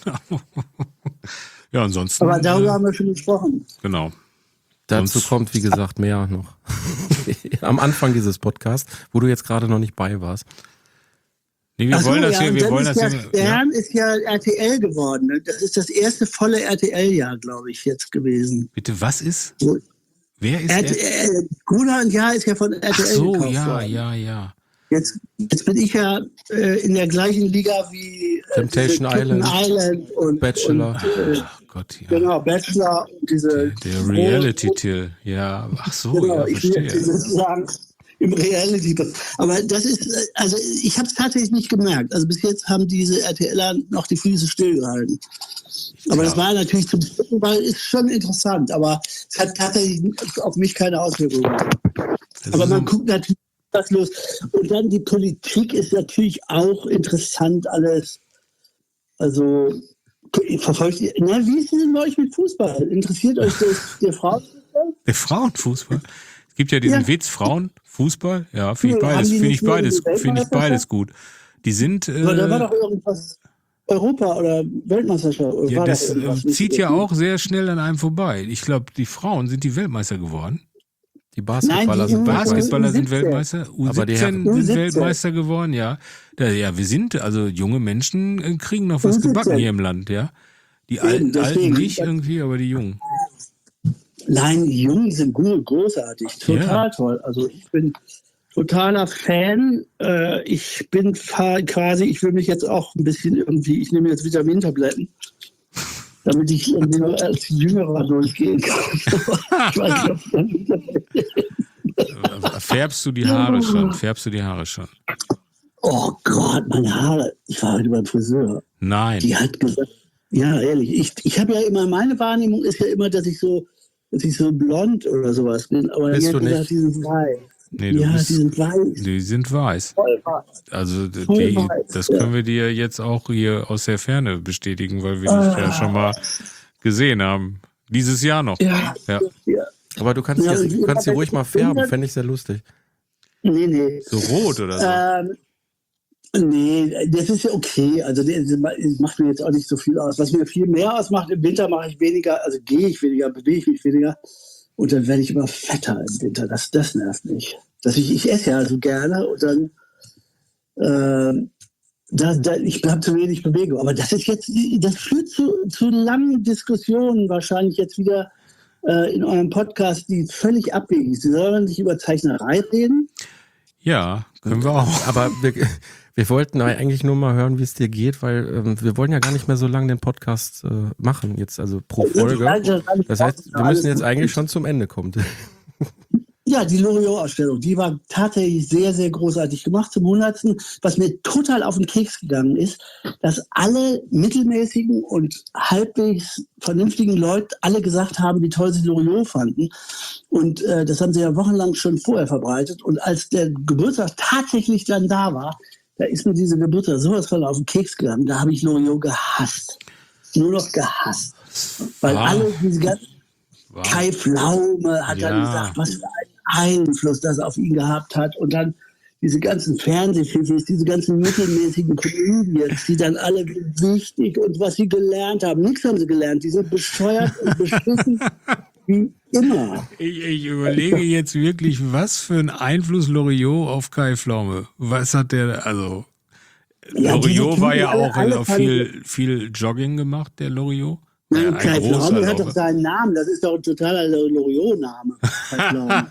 Ja, ansonsten. Aber darüber äh, haben wir schon gesprochen. genau. Dazu Sonst- kommt, wie gesagt, mehr noch. Am Anfang dieses Podcasts, wo du jetzt gerade noch nicht bei warst. Nee, wir Ach so, wollen das ja, hier, und wir dann wollen ist das ja hier. Ja. Stern ist ja R T L geworden. Ne? Das ist das erste volle R T L-Jahr, glaube ich, jetzt gewesen. Bitte, was ist? So, Wer ist R T L, Gunnar und Jahr ist ja von R T L Ach so, gekauft ja, worden. ja, ja. Jetzt, jetzt bin ich ja äh, in der gleichen Liga wie äh, Temptation diese Kitten Island, Island und Bachelor. Und, äh, Ach Gott, ja. genau, Bachelor und diese. Der Reality-Till. Ja, ach so, Genau, ja, ich bin jetzt verstehe. sozusagen im Reality. Aber das ist, äh, also ich habe es tatsächlich nicht gemerkt. Also bis jetzt haben diese RTLer noch die Füße stillgehalten. Aber das war natürlich zum Gucken, weil es schon interessant, aber es hat tatsächlich auf mich keine Auswirkungen. Das Aber ist man so- guckt natürlich, was los. Und dann die Politik ist natürlich auch interessant alles. Also verfolgt ihr, na, wie ist es denn bei euch mit Fußball? Interessiert euch das der Frau? Der Frauenfußball. Es gibt ja diesen Ja. Witz, Frauenfußball. Ja, finde ich Ja, beides, haben die finde nicht ich nur beides, die finde ich beides gut. Die sind, Aber da war äh, doch irgendwas Europa oder Weltmeisterschaft. Oder ja, war das doch irgendwas äh, mit- zieht ja auch sehr schnell an einem vorbei. Ich glaube, die Frauen sind die Weltmeister geworden. Die Basketballer Nein, die sind U- Weltmeister. Basketballer U sind siebzehn. Weltmeister, U Aber die siebzehn U sind siebzehn. Weltmeister geworden, ja. Da, ja, wir sind, also junge Menschen äh, kriegen noch was U siebzehn. gebacken hier im Land, ja. Die Alten, Alten deswegen. nicht irgendwie, aber die Jungen. Nein, die Jungen sind gut, großartig, total Ja. toll. Also ich bin totaler Fan. Äh, ich bin fa- quasi, ich will mich jetzt auch ein bisschen irgendwie, ich nehme jetzt Vitamintabletten, damit ich irgendwie noch als Jüngerer durchgehen kann. Ich weiß nicht, Äh, Färbst du die Haare schon? Färbst du die Haare schon? oh Gott, meine Haare. Ich war heute beim Friseur. Nein. Die hat gesagt, ja, ehrlich, ich, ich habe ja immer, meine Wahrnehmung ist ja immer, dass ich so, dass ich so blond oder sowas bin, aber Bist die du hat gesagt, nicht? die sind weiß. Nee, du Ja, bist, die sind weiß. die sind weiß. Voll weiß. Also d- Voll die, weiß, das ja. können wir dir jetzt auch hier aus der Ferne bestätigen, weil wir Ah. dich ja schon mal gesehen haben. Dieses Jahr noch. Ja, Ja. ja. Aber du kannst, Ja, jetzt, und du kannst sie aber ruhig ich mal bin färben, dann- fände ich sehr lustig. Nee, nee. So rot oder so. Ähm, nee, das ist ja okay. Also das das macht mir jetzt auch nicht so viel aus. Was mir viel mehr ausmacht, im Winter mache ich weniger, also gehe ich weniger, bewege ich mich weniger. Und dann werde ich immer fetter im Winter. Das, das nervt mich. Dass ich, ich esse ja so gerne und dann ähm, da, da, ich habe zu wenig Bewegung. Aber das ist jetzt, das führt zu, zu langen Diskussionen wahrscheinlich jetzt wieder äh, in eurem Podcast, die völlig abwegig sind. Sie sollen nicht über Zeichnerei reden. Ja, können wir auch. Aber wir, wir wollten eigentlich nur mal hören, wie es dir geht, weil ähm, wir wollen ja gar nicht mehr so lange den Podcast äh, machen, jetzt also pro Folge. Das heißt, wir müssen jetzt eigentlich schon zum Ende kommen. Ja, die Loriot-Ausstellung, die war tatsächlich sehr, sehr großartig gemacht zum hundertsten. Was mir total auf den Keks gegangen ist, dass alle mittelmäßigen und halbwegs vernünftigen Leute alle gesagt haben, wie toll sie Loriot fanden. Und äh, das haben sie ja wochenlang schon vorher verbreitet. Und als der Geburtstag tatsächlich dann da war, da ist mir diese Geburtstag sowas von auf den Keks gegangen. Da habe ich Loriot gehasst. Nur noch gehasst. Weil War- alle diese ganzen war- Kai Pflaume hat Ja. dann gesagt, was für einen Einfluss das auf ihn gehabt hat. Und dann diese ganzen Fernsehfilme, diese ganzen mittelmäßigen Comedians, die dann alle wichtig und was sie gelernt haben. Nichts haben sie gelernt. Die sind bescheuert und beschissen wie immer. Ich, ich überlege jetzt wirklich, was für einen Einfluss Loriot auf Kai Pflaume. Was hat der, also Ja, diese Loriot war Typen ja alle- auch alle äh, fanden- viel, viel Jogging gemacht, der Loriot. Nein, ein Kai großer Pflaume hat Lauch. doch seinen Namen. Das ist doch ein totaler Loriot-Name. Kai Pflaume.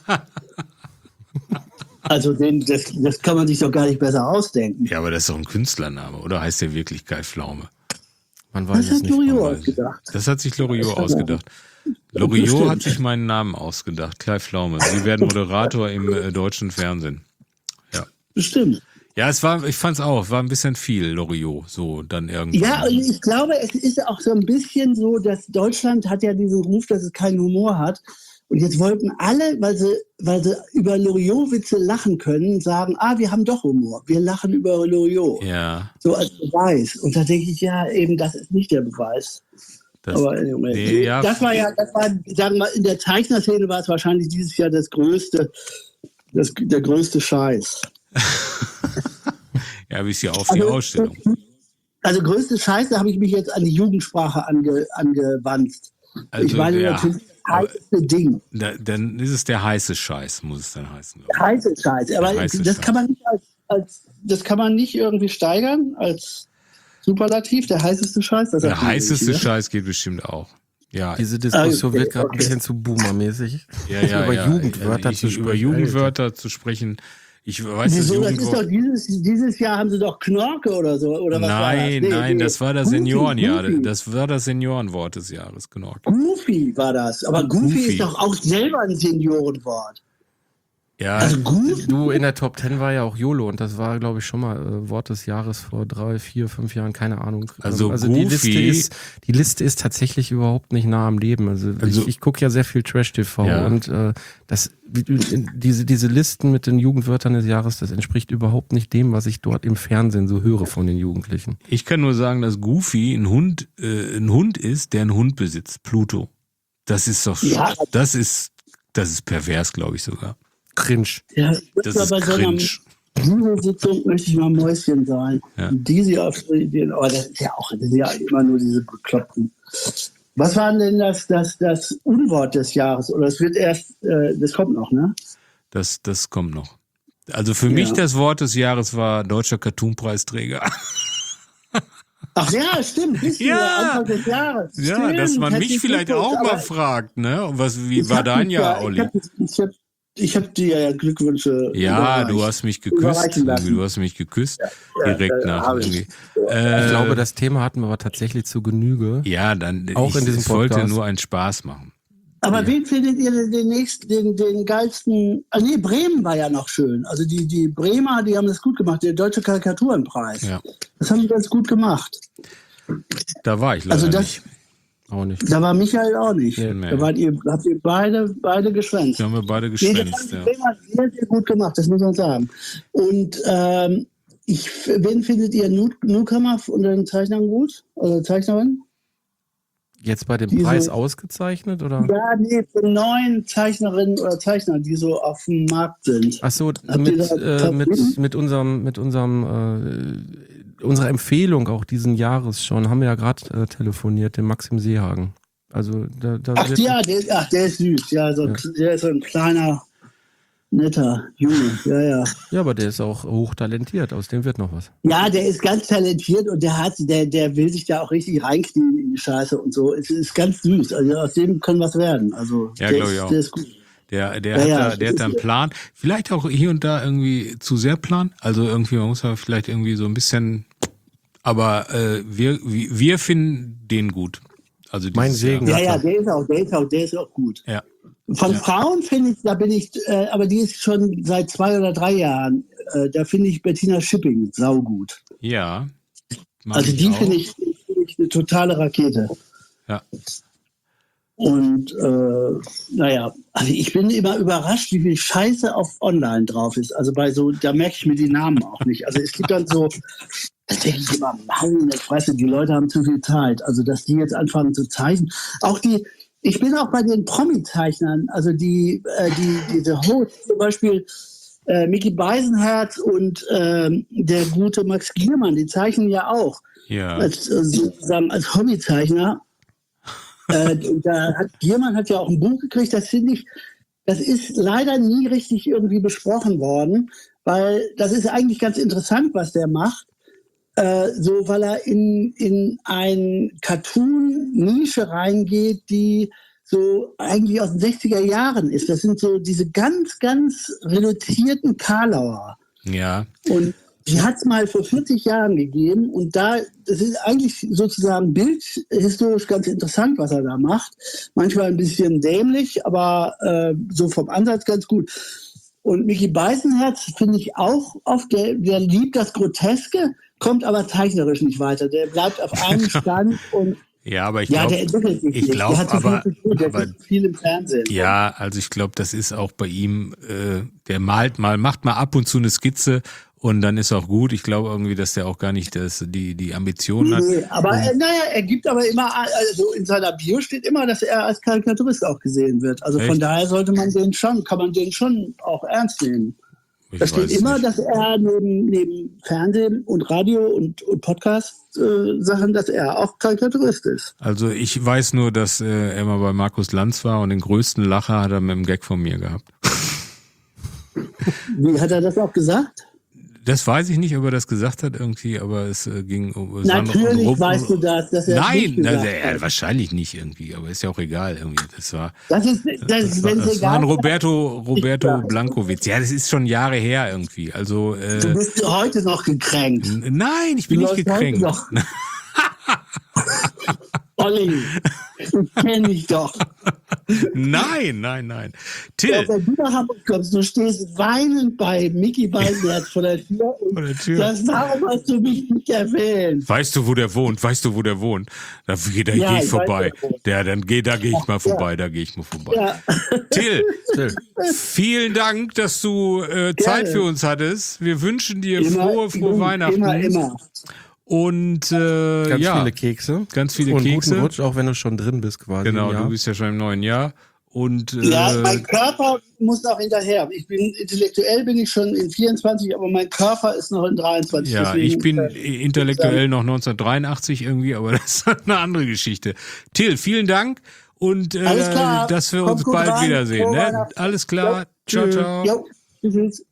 Also den, das, das kann man sich doch gar nicht besser ausdenken. Ja, aber das ist doch ein Künstlername, oder heißt der wirklich Kai Pflaume? Man weiß Das es hat nicht. Loriot weiß ich. ausgedacht. Das hat sich Loriot Das hat er. ausgedacht. Loriot Bestimmt. hat sich meinen Namen ausgedacht, Kai Pflaume. Sie werden Moderator im äh, deutschen Fernsehen. Ja. Bestimmt. Ja, es war, ich fand's auch, war ein bisschen viel Loriot, so dann irgendwann. Ja, und ich glaube, es ist auch so ein bisschen so, dass Deutschland hat ja diesen Ruf, dass es keinen Humor hat. Und jetzt wollten alle, weil sie, weil sie über Loriot-Witze lachen können, sagen, ah, wir haben doch Humor. Wir lachen über Loriot. Ja. So als Beweis. Und da denke ich, ja, eben, das ist nicht der Beweis. Das, Aber anyway, nee, ja. das war ja, das war, sagen wir mal, in der Zeichnerszene war es wahrscheinlich dieses Jahr das größte, das, der größte Scheiß. Ja, bis hier auf die Also, Ausstellung. Also größte Scheiße habe ich mich jetzt an die Jugendsprache ange, angewandt. Also, ich meine ja, natürlich das heiße Ding. Da, dann ist es der heiße Scheiß, muss es dann heißen. glaub ich. Heiße Scheiße. Aber Der heiße das Scheiß. kann man nicht als, als das kann man nicht irgendwie steigern als Superlativ, der heißeste Scheiß. Das Der sagt man heißeste nicht, Scheiß geht bestimmt auch. Ja, Diese Diskussion Ah, okay, wird gerade okay. ein bisschen zu boomermäßig. ja, ja, über ja. Jugendwörter ich, zu Über sprechen. Jugendwörter zu sprechen. Ich weiß das Wieso, das ist doch Jugendwort. dieses, dieses Jahr haben sie doch Knorke oder so. Oder was war das? Nein, Nee, nein, nee. das war das Goofy, Seniorenjahr. Goofy. Das war das Seniorenwort des Jahres, genau. Goofy war das. Aber Goofy, Goofy. ist doch auch selber ein Seniorenwort. Ja, Also Goofy. Du, in der Top Ten war ja auch YOLO und das war, glaube ich, schon mal äh, Wort des Jahres vor drei, vier, fünf Jahren, keine Ahnung. Also Ähm, also die Liste Goofy- ist, die Liste ist tatsächlich überhaupt nicht nah am Leben. Also, Also- ich, ich gucke ja sehr viel Trash-T V Ja. und äh, das, diese, diese Listen mit den Jugendwörtern des Jahres, das entspricht überhaupt nicht dem, was ich dort im Fernsehen so höre von den Jugendlichen. ich kann nur sagen, dass Goofy ein Hund, äh, ein Hund ist, der einen Hund besitzt. Pluto. Das ist doch, Ja. das ist, das ist pervers, glaube ich sogar. Cringe. Ja, Das war ist bei so einer cringe. Jugendsitzung möchte ich mal Mäuschen sein. Ja. Und die sie auf den, aber das ist ja auch, das sind ja immer nur diese Bekloppten. Was war denn das, das, das Unwort des Jahres? Oder es wird erst, äh, das kommt noch, ne? Das, das kommt noch. Also für mich Ja. das Wort des Jahres war deutscher Cartoon-Preisträger. Ach ja, stimmt, bist du Ja. ja Anfang des Jahres. Ja, Stimmt, dass man mich herzlichen vielleicht auch Glückwunsch, mal aber fragt, ne? Und was, wie ich war hab dein mich Jahr, ja- Olli? Ich habe hab, ich hab dir ja Glückwünsche. Ja, überreicht. du hast mich geküsst. Überreichen lassen. Irgendwie, du hast mich geküsst. Ja, direkt äh, nach hab ich. irgendwie. Ich Äh, glaube, das Thema hatten wir aber tatsächlich zu Genüge. ja, dann auch ich, in diesem ich wollte Podcast. nur einen Spaß machen. Aber wen findet ihr denn den nächsten, den, den geilsten? Ah, nee, Bremen war ja noch schön. Also die, die Bremer, die haben das gut gemacht. Der Deutsche Karikaturenpreis. Ja. Das haben die ganz gut gemacht. Da war ich leider Also das, nicht. Auch nicht. da war Michael auch nicht. Nee, nee. Da wart ihr, habt ihr beide, beide geschwänzt. Da haben wir beide Nee, das haben geschwänzt, die ja. Bremer sehr, sehr gut gemacht, das muss man sagen. Und ähm, ich, wen findet ihr Nu- Newcomer unter den Zeichnern gut? Oder Zeichnerin? Jetzt bei dem Diese- Preis ausgezeichnet, oder? Ja, nee, von neuen Zeichnerinnen oder Zeichnern, die so auf dem Markt sind. Ach so, ihr mit, da äh, mit, Favoriten? mit unserem, mit unserem, äh, unserer Empfehlung auch diesen Jahres schon, haben wir ja gerade äh, telefoniert, den Maxim Seehagen. Also da, da Ach wird- ja, der, ach, der ist süß. Ja, so, ein- der ist so ein kleiner, netter Junge. Ja, ja. ja, aber der ist auch hochtalentiert, aus dem wird noch was. Ja, der ist ganz talentiert und der hat, der, der will sich da auch richtig reinknien in die Scheiße und so. Es ist ganz süß. Also aus dem kann was werden. Also Ja, der, glaub ich ist, auch. der ist gut. Der, der, Ja, hat, ja, da, der das hat da einen ist- Plan. Vielleicht auch hier und da irgendwie zu sehr Plan. Also irgendwie, man muss ja vielleicht irgendwie so ein bisschen. Aber äh, wir, wir wir finden den gut. Also dieses Mein Segen. Ja, hat ja, er. der ist auch, der ist auch, der ist auch gut. Jahr. Von Ja. Frauen finde ich, da bin ich, äh, aber die ist schon seit zwei oder drei Jahren, äh, da finde ich Bettina Schipping saugut. Ja. ja. Mag Also die auch. finde ich, find ich eine totale Rakete. Ja. Und äh, naja, also ich bin immer überrascht, wie viel Scheiße auf Online drauf ist. Also bei so, da merke ich mir die Namen auch nicht. Also es gibt dann so, da denke ich immer, Mann, ich weiß nicht, die Leute haben zu viel Zeit. Also dass die jetzt anfangen zu zeichnen. Auch die, ich bin auch bei den Promi-Zeichnern, also die, äh, die diese Hosts, zum Beispiel äh, Micky Beisenherz und ähm, der gute Max Giermann, die zeichnen ja auch Ja. als äh, sozusagen als Hobbyzeichner. äh, da hat Giermann hat ja auch ein Buch gekriegt, das finde ich, das ist leider nie richtig irgendwie besprochen worden, weil das ist eigentlich ganz interessant, was der macht. äh, so weil er in, in ein Cartoon-Nische reingeht, die so eigentlich aus den sechziger Jahren ist. Das sind so diese ganz, ganz reduzierten Karlauer. Ja. Und die hat es mal vor vierzig Jahren gegeben und da, das ist eigentlich sozusagen bildhistorisch ganz interessant, was er da macht. Manchmal ein bisschen dämlich, aber äh, so vom Ansatz ganz gut. Und Mickey Beisenherz finde ich auch oft, der, der liebt das Groteske, kommt aber zeichnerisch nicht weiter. Der bleibt auf einem Stand und Ja, aber ich ja, glaube, der entwickelt sich ich nicht. glaube, Der hat so aber, viel zu tun, der aber ist viel im Fernsehen. ja, also ich glaube, das ist auch bei ihm, äh, der malt mal, macht mal ab und zu eine Skizze und dann ist auch gut. Ich glaube irgendwie, dass der auch gar nicht das, die, die Ambition hat. Nee, aber äh, naja, er gibt aber immer, also in seiner Bio steht immer, dass er als Karikaturist auch gesehen wird. Also Echt? von daher sollte man den schon, kann man den schon auch ernst nehmen. Ich Da steht weiß immer, nicht. dass er neben, neben Fernsehen und Radio und, und Podcast-Sachen, dass er auch Karikaturist ist. Also ich weiß nur, dass äh, er mal bei Markus Lanz war und den größten Lacher hat er mit dem Gag von mir gehabt. Wie hat er das auch gesagt? Das weiß ich nicht, ob er das gesagt hat irgendwie, aber es äh, ging um... es war noch Natürlich um- weißt du das, dass er es Nein, nicht gesagt also, er, hat. wahrscheinlich nicht irgendwie, aber ist ja auch egal irgendwie. Das war... Das ist, das, Das war, wenn es das war egal ein ist, Roberto, Roberto Ja. Blanco-Witz. Ja, das ist schon Jahre her irgendwie. Also, äh, du bist heute noch gekränkt. n- nein, ich bin Du nicht läufst heute gekränkt. noch. Olli, ich kenne dich doch. Nein, nein, nein. Ja, Till, wenn du nach Hamburg kommst, du stehst weinend bei Mickey Beisenherz vor der Tür und Vor der Tür. sagst, warum hast du mich nicht erwähnt? weißt du, wo der wohnt? Weißt du, wo der wohnt? Da, geh- da Ja, gehe ich ich vorbei. weiß, wo er wohnt. Der, dann geh, da gehe ich mal vorbei, da gehe ich mal vorbei. Ja. Till, Till. vielen Dank, dass du äh, Zeit für uns hattest. Wir wünschen dir frohe, frohe immer, Weihnachten. Immer, immer. Und äh, Ganz ja, viele Kekse. ganz viele und Kekse. guten Rutsch, auch wenn du schon drin bist quasi. Genau, ja. du bist ja schon im neuen Jahr. Und äh, Ja, mein Körper muss noch hinterher. Ich bin intellektuell bin ich schon in vierundzwanzig, aber mein Körper ist noch in dreiundzwanzig. ja, deswegen, ich bin äh, intellektuell noch neunzehnhundertdreiundachtzig irgendwie, aber das ist eine andere Geschichte. Till, vielen Dank und äh, Alles klar. dass wir Kommt uns gut bald rein. wiedersehen. Frohe Ne? Weihnachten. Alles klar. Ja. Ciao, Tschüss. ciao. Jo, tschüss.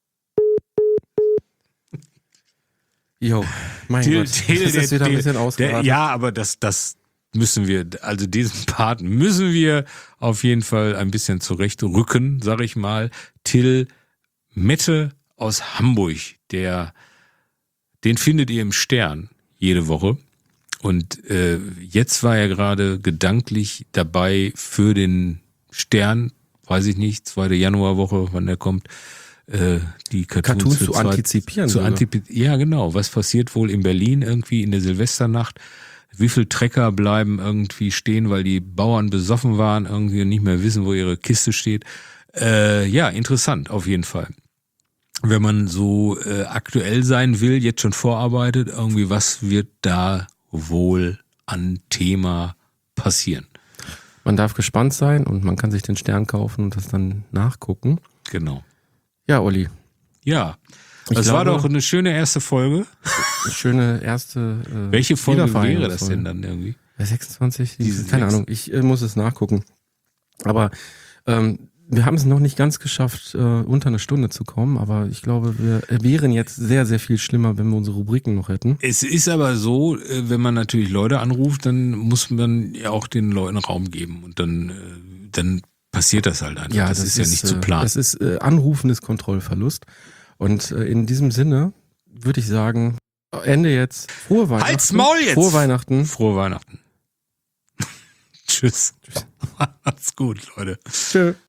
Jo, mein Till, Gott. Till, das ist der- wieder ein der- bisschen der, ausgeraten. ja, aber das, das müssen wir, also diesen Part müssen wir auf jeden Fall ein bisschen zurechtrücken, sag ich mal. Till Mette aus Hamburg, der, den findet ihr im Stern jede Woche. Und äh, jetzt war er gerade gedanklich dabei für den Stern, weiß ich nicht, zweite Januarwoche, wann der kommt, äh, die Cartoons, Cartoons für zu zwei- antizipieren Zu sogar. antipi ja, genau. Was passiert wohl in Berlin irgendwie in der Silvesternacht? Wie viel Trecker bleiben irgendwie stehen, weil die Bauern besoffen waren, irgendwie und nicht mehr wissen, wo ihre Kiste steht? Äh, ja, interessant, auf jeden Fall. Wenn man so äh, aktuell sein will, jetzt schon vorarbeitet, irgendwie, was wird da wohl an Thema passieren? Man darf gespannt sein und man kann sich den Stern kaufen und das dann nachgucken. Genau. Ja, Olli, Ja, Ich das war glaube- doch eine schöne erste Folge. eine schöne erste äh, Welche Folge wäre das Wiedervereinigungsfolge. denn dann irgendwie? Ja, sechsundzwanzig? Diese Keine sechs- Ahnung, ich äh, muss es nachgucken. Aber ähm, wir haben es noch nicht ganz geschafft, äh, unter eine Stunde zu kommen, aber ich glaube, wir äh, wären jetzt sehr, sehr viel schlimmer, wenn wir unsere Rubriken noch hätten. Es ist aber so, äh, wenn man natürlich Leute anruft, dann muss man ja auch den Leuten Raum geben und dann, äh, dann passiert das halt einfach. das, ist ja nicht äh, zu planen. Das ist äh, Anrufen ist Kontrollverlust. Und äh, in diesem Sinne würde ich sagen, Ende jetzt. Frohe Weihnachten. Halt's Maul jetzt! Frohe Weihnachten. Frohe Weihnachten. Tschüss. Macht's gut, Leute. Tschö.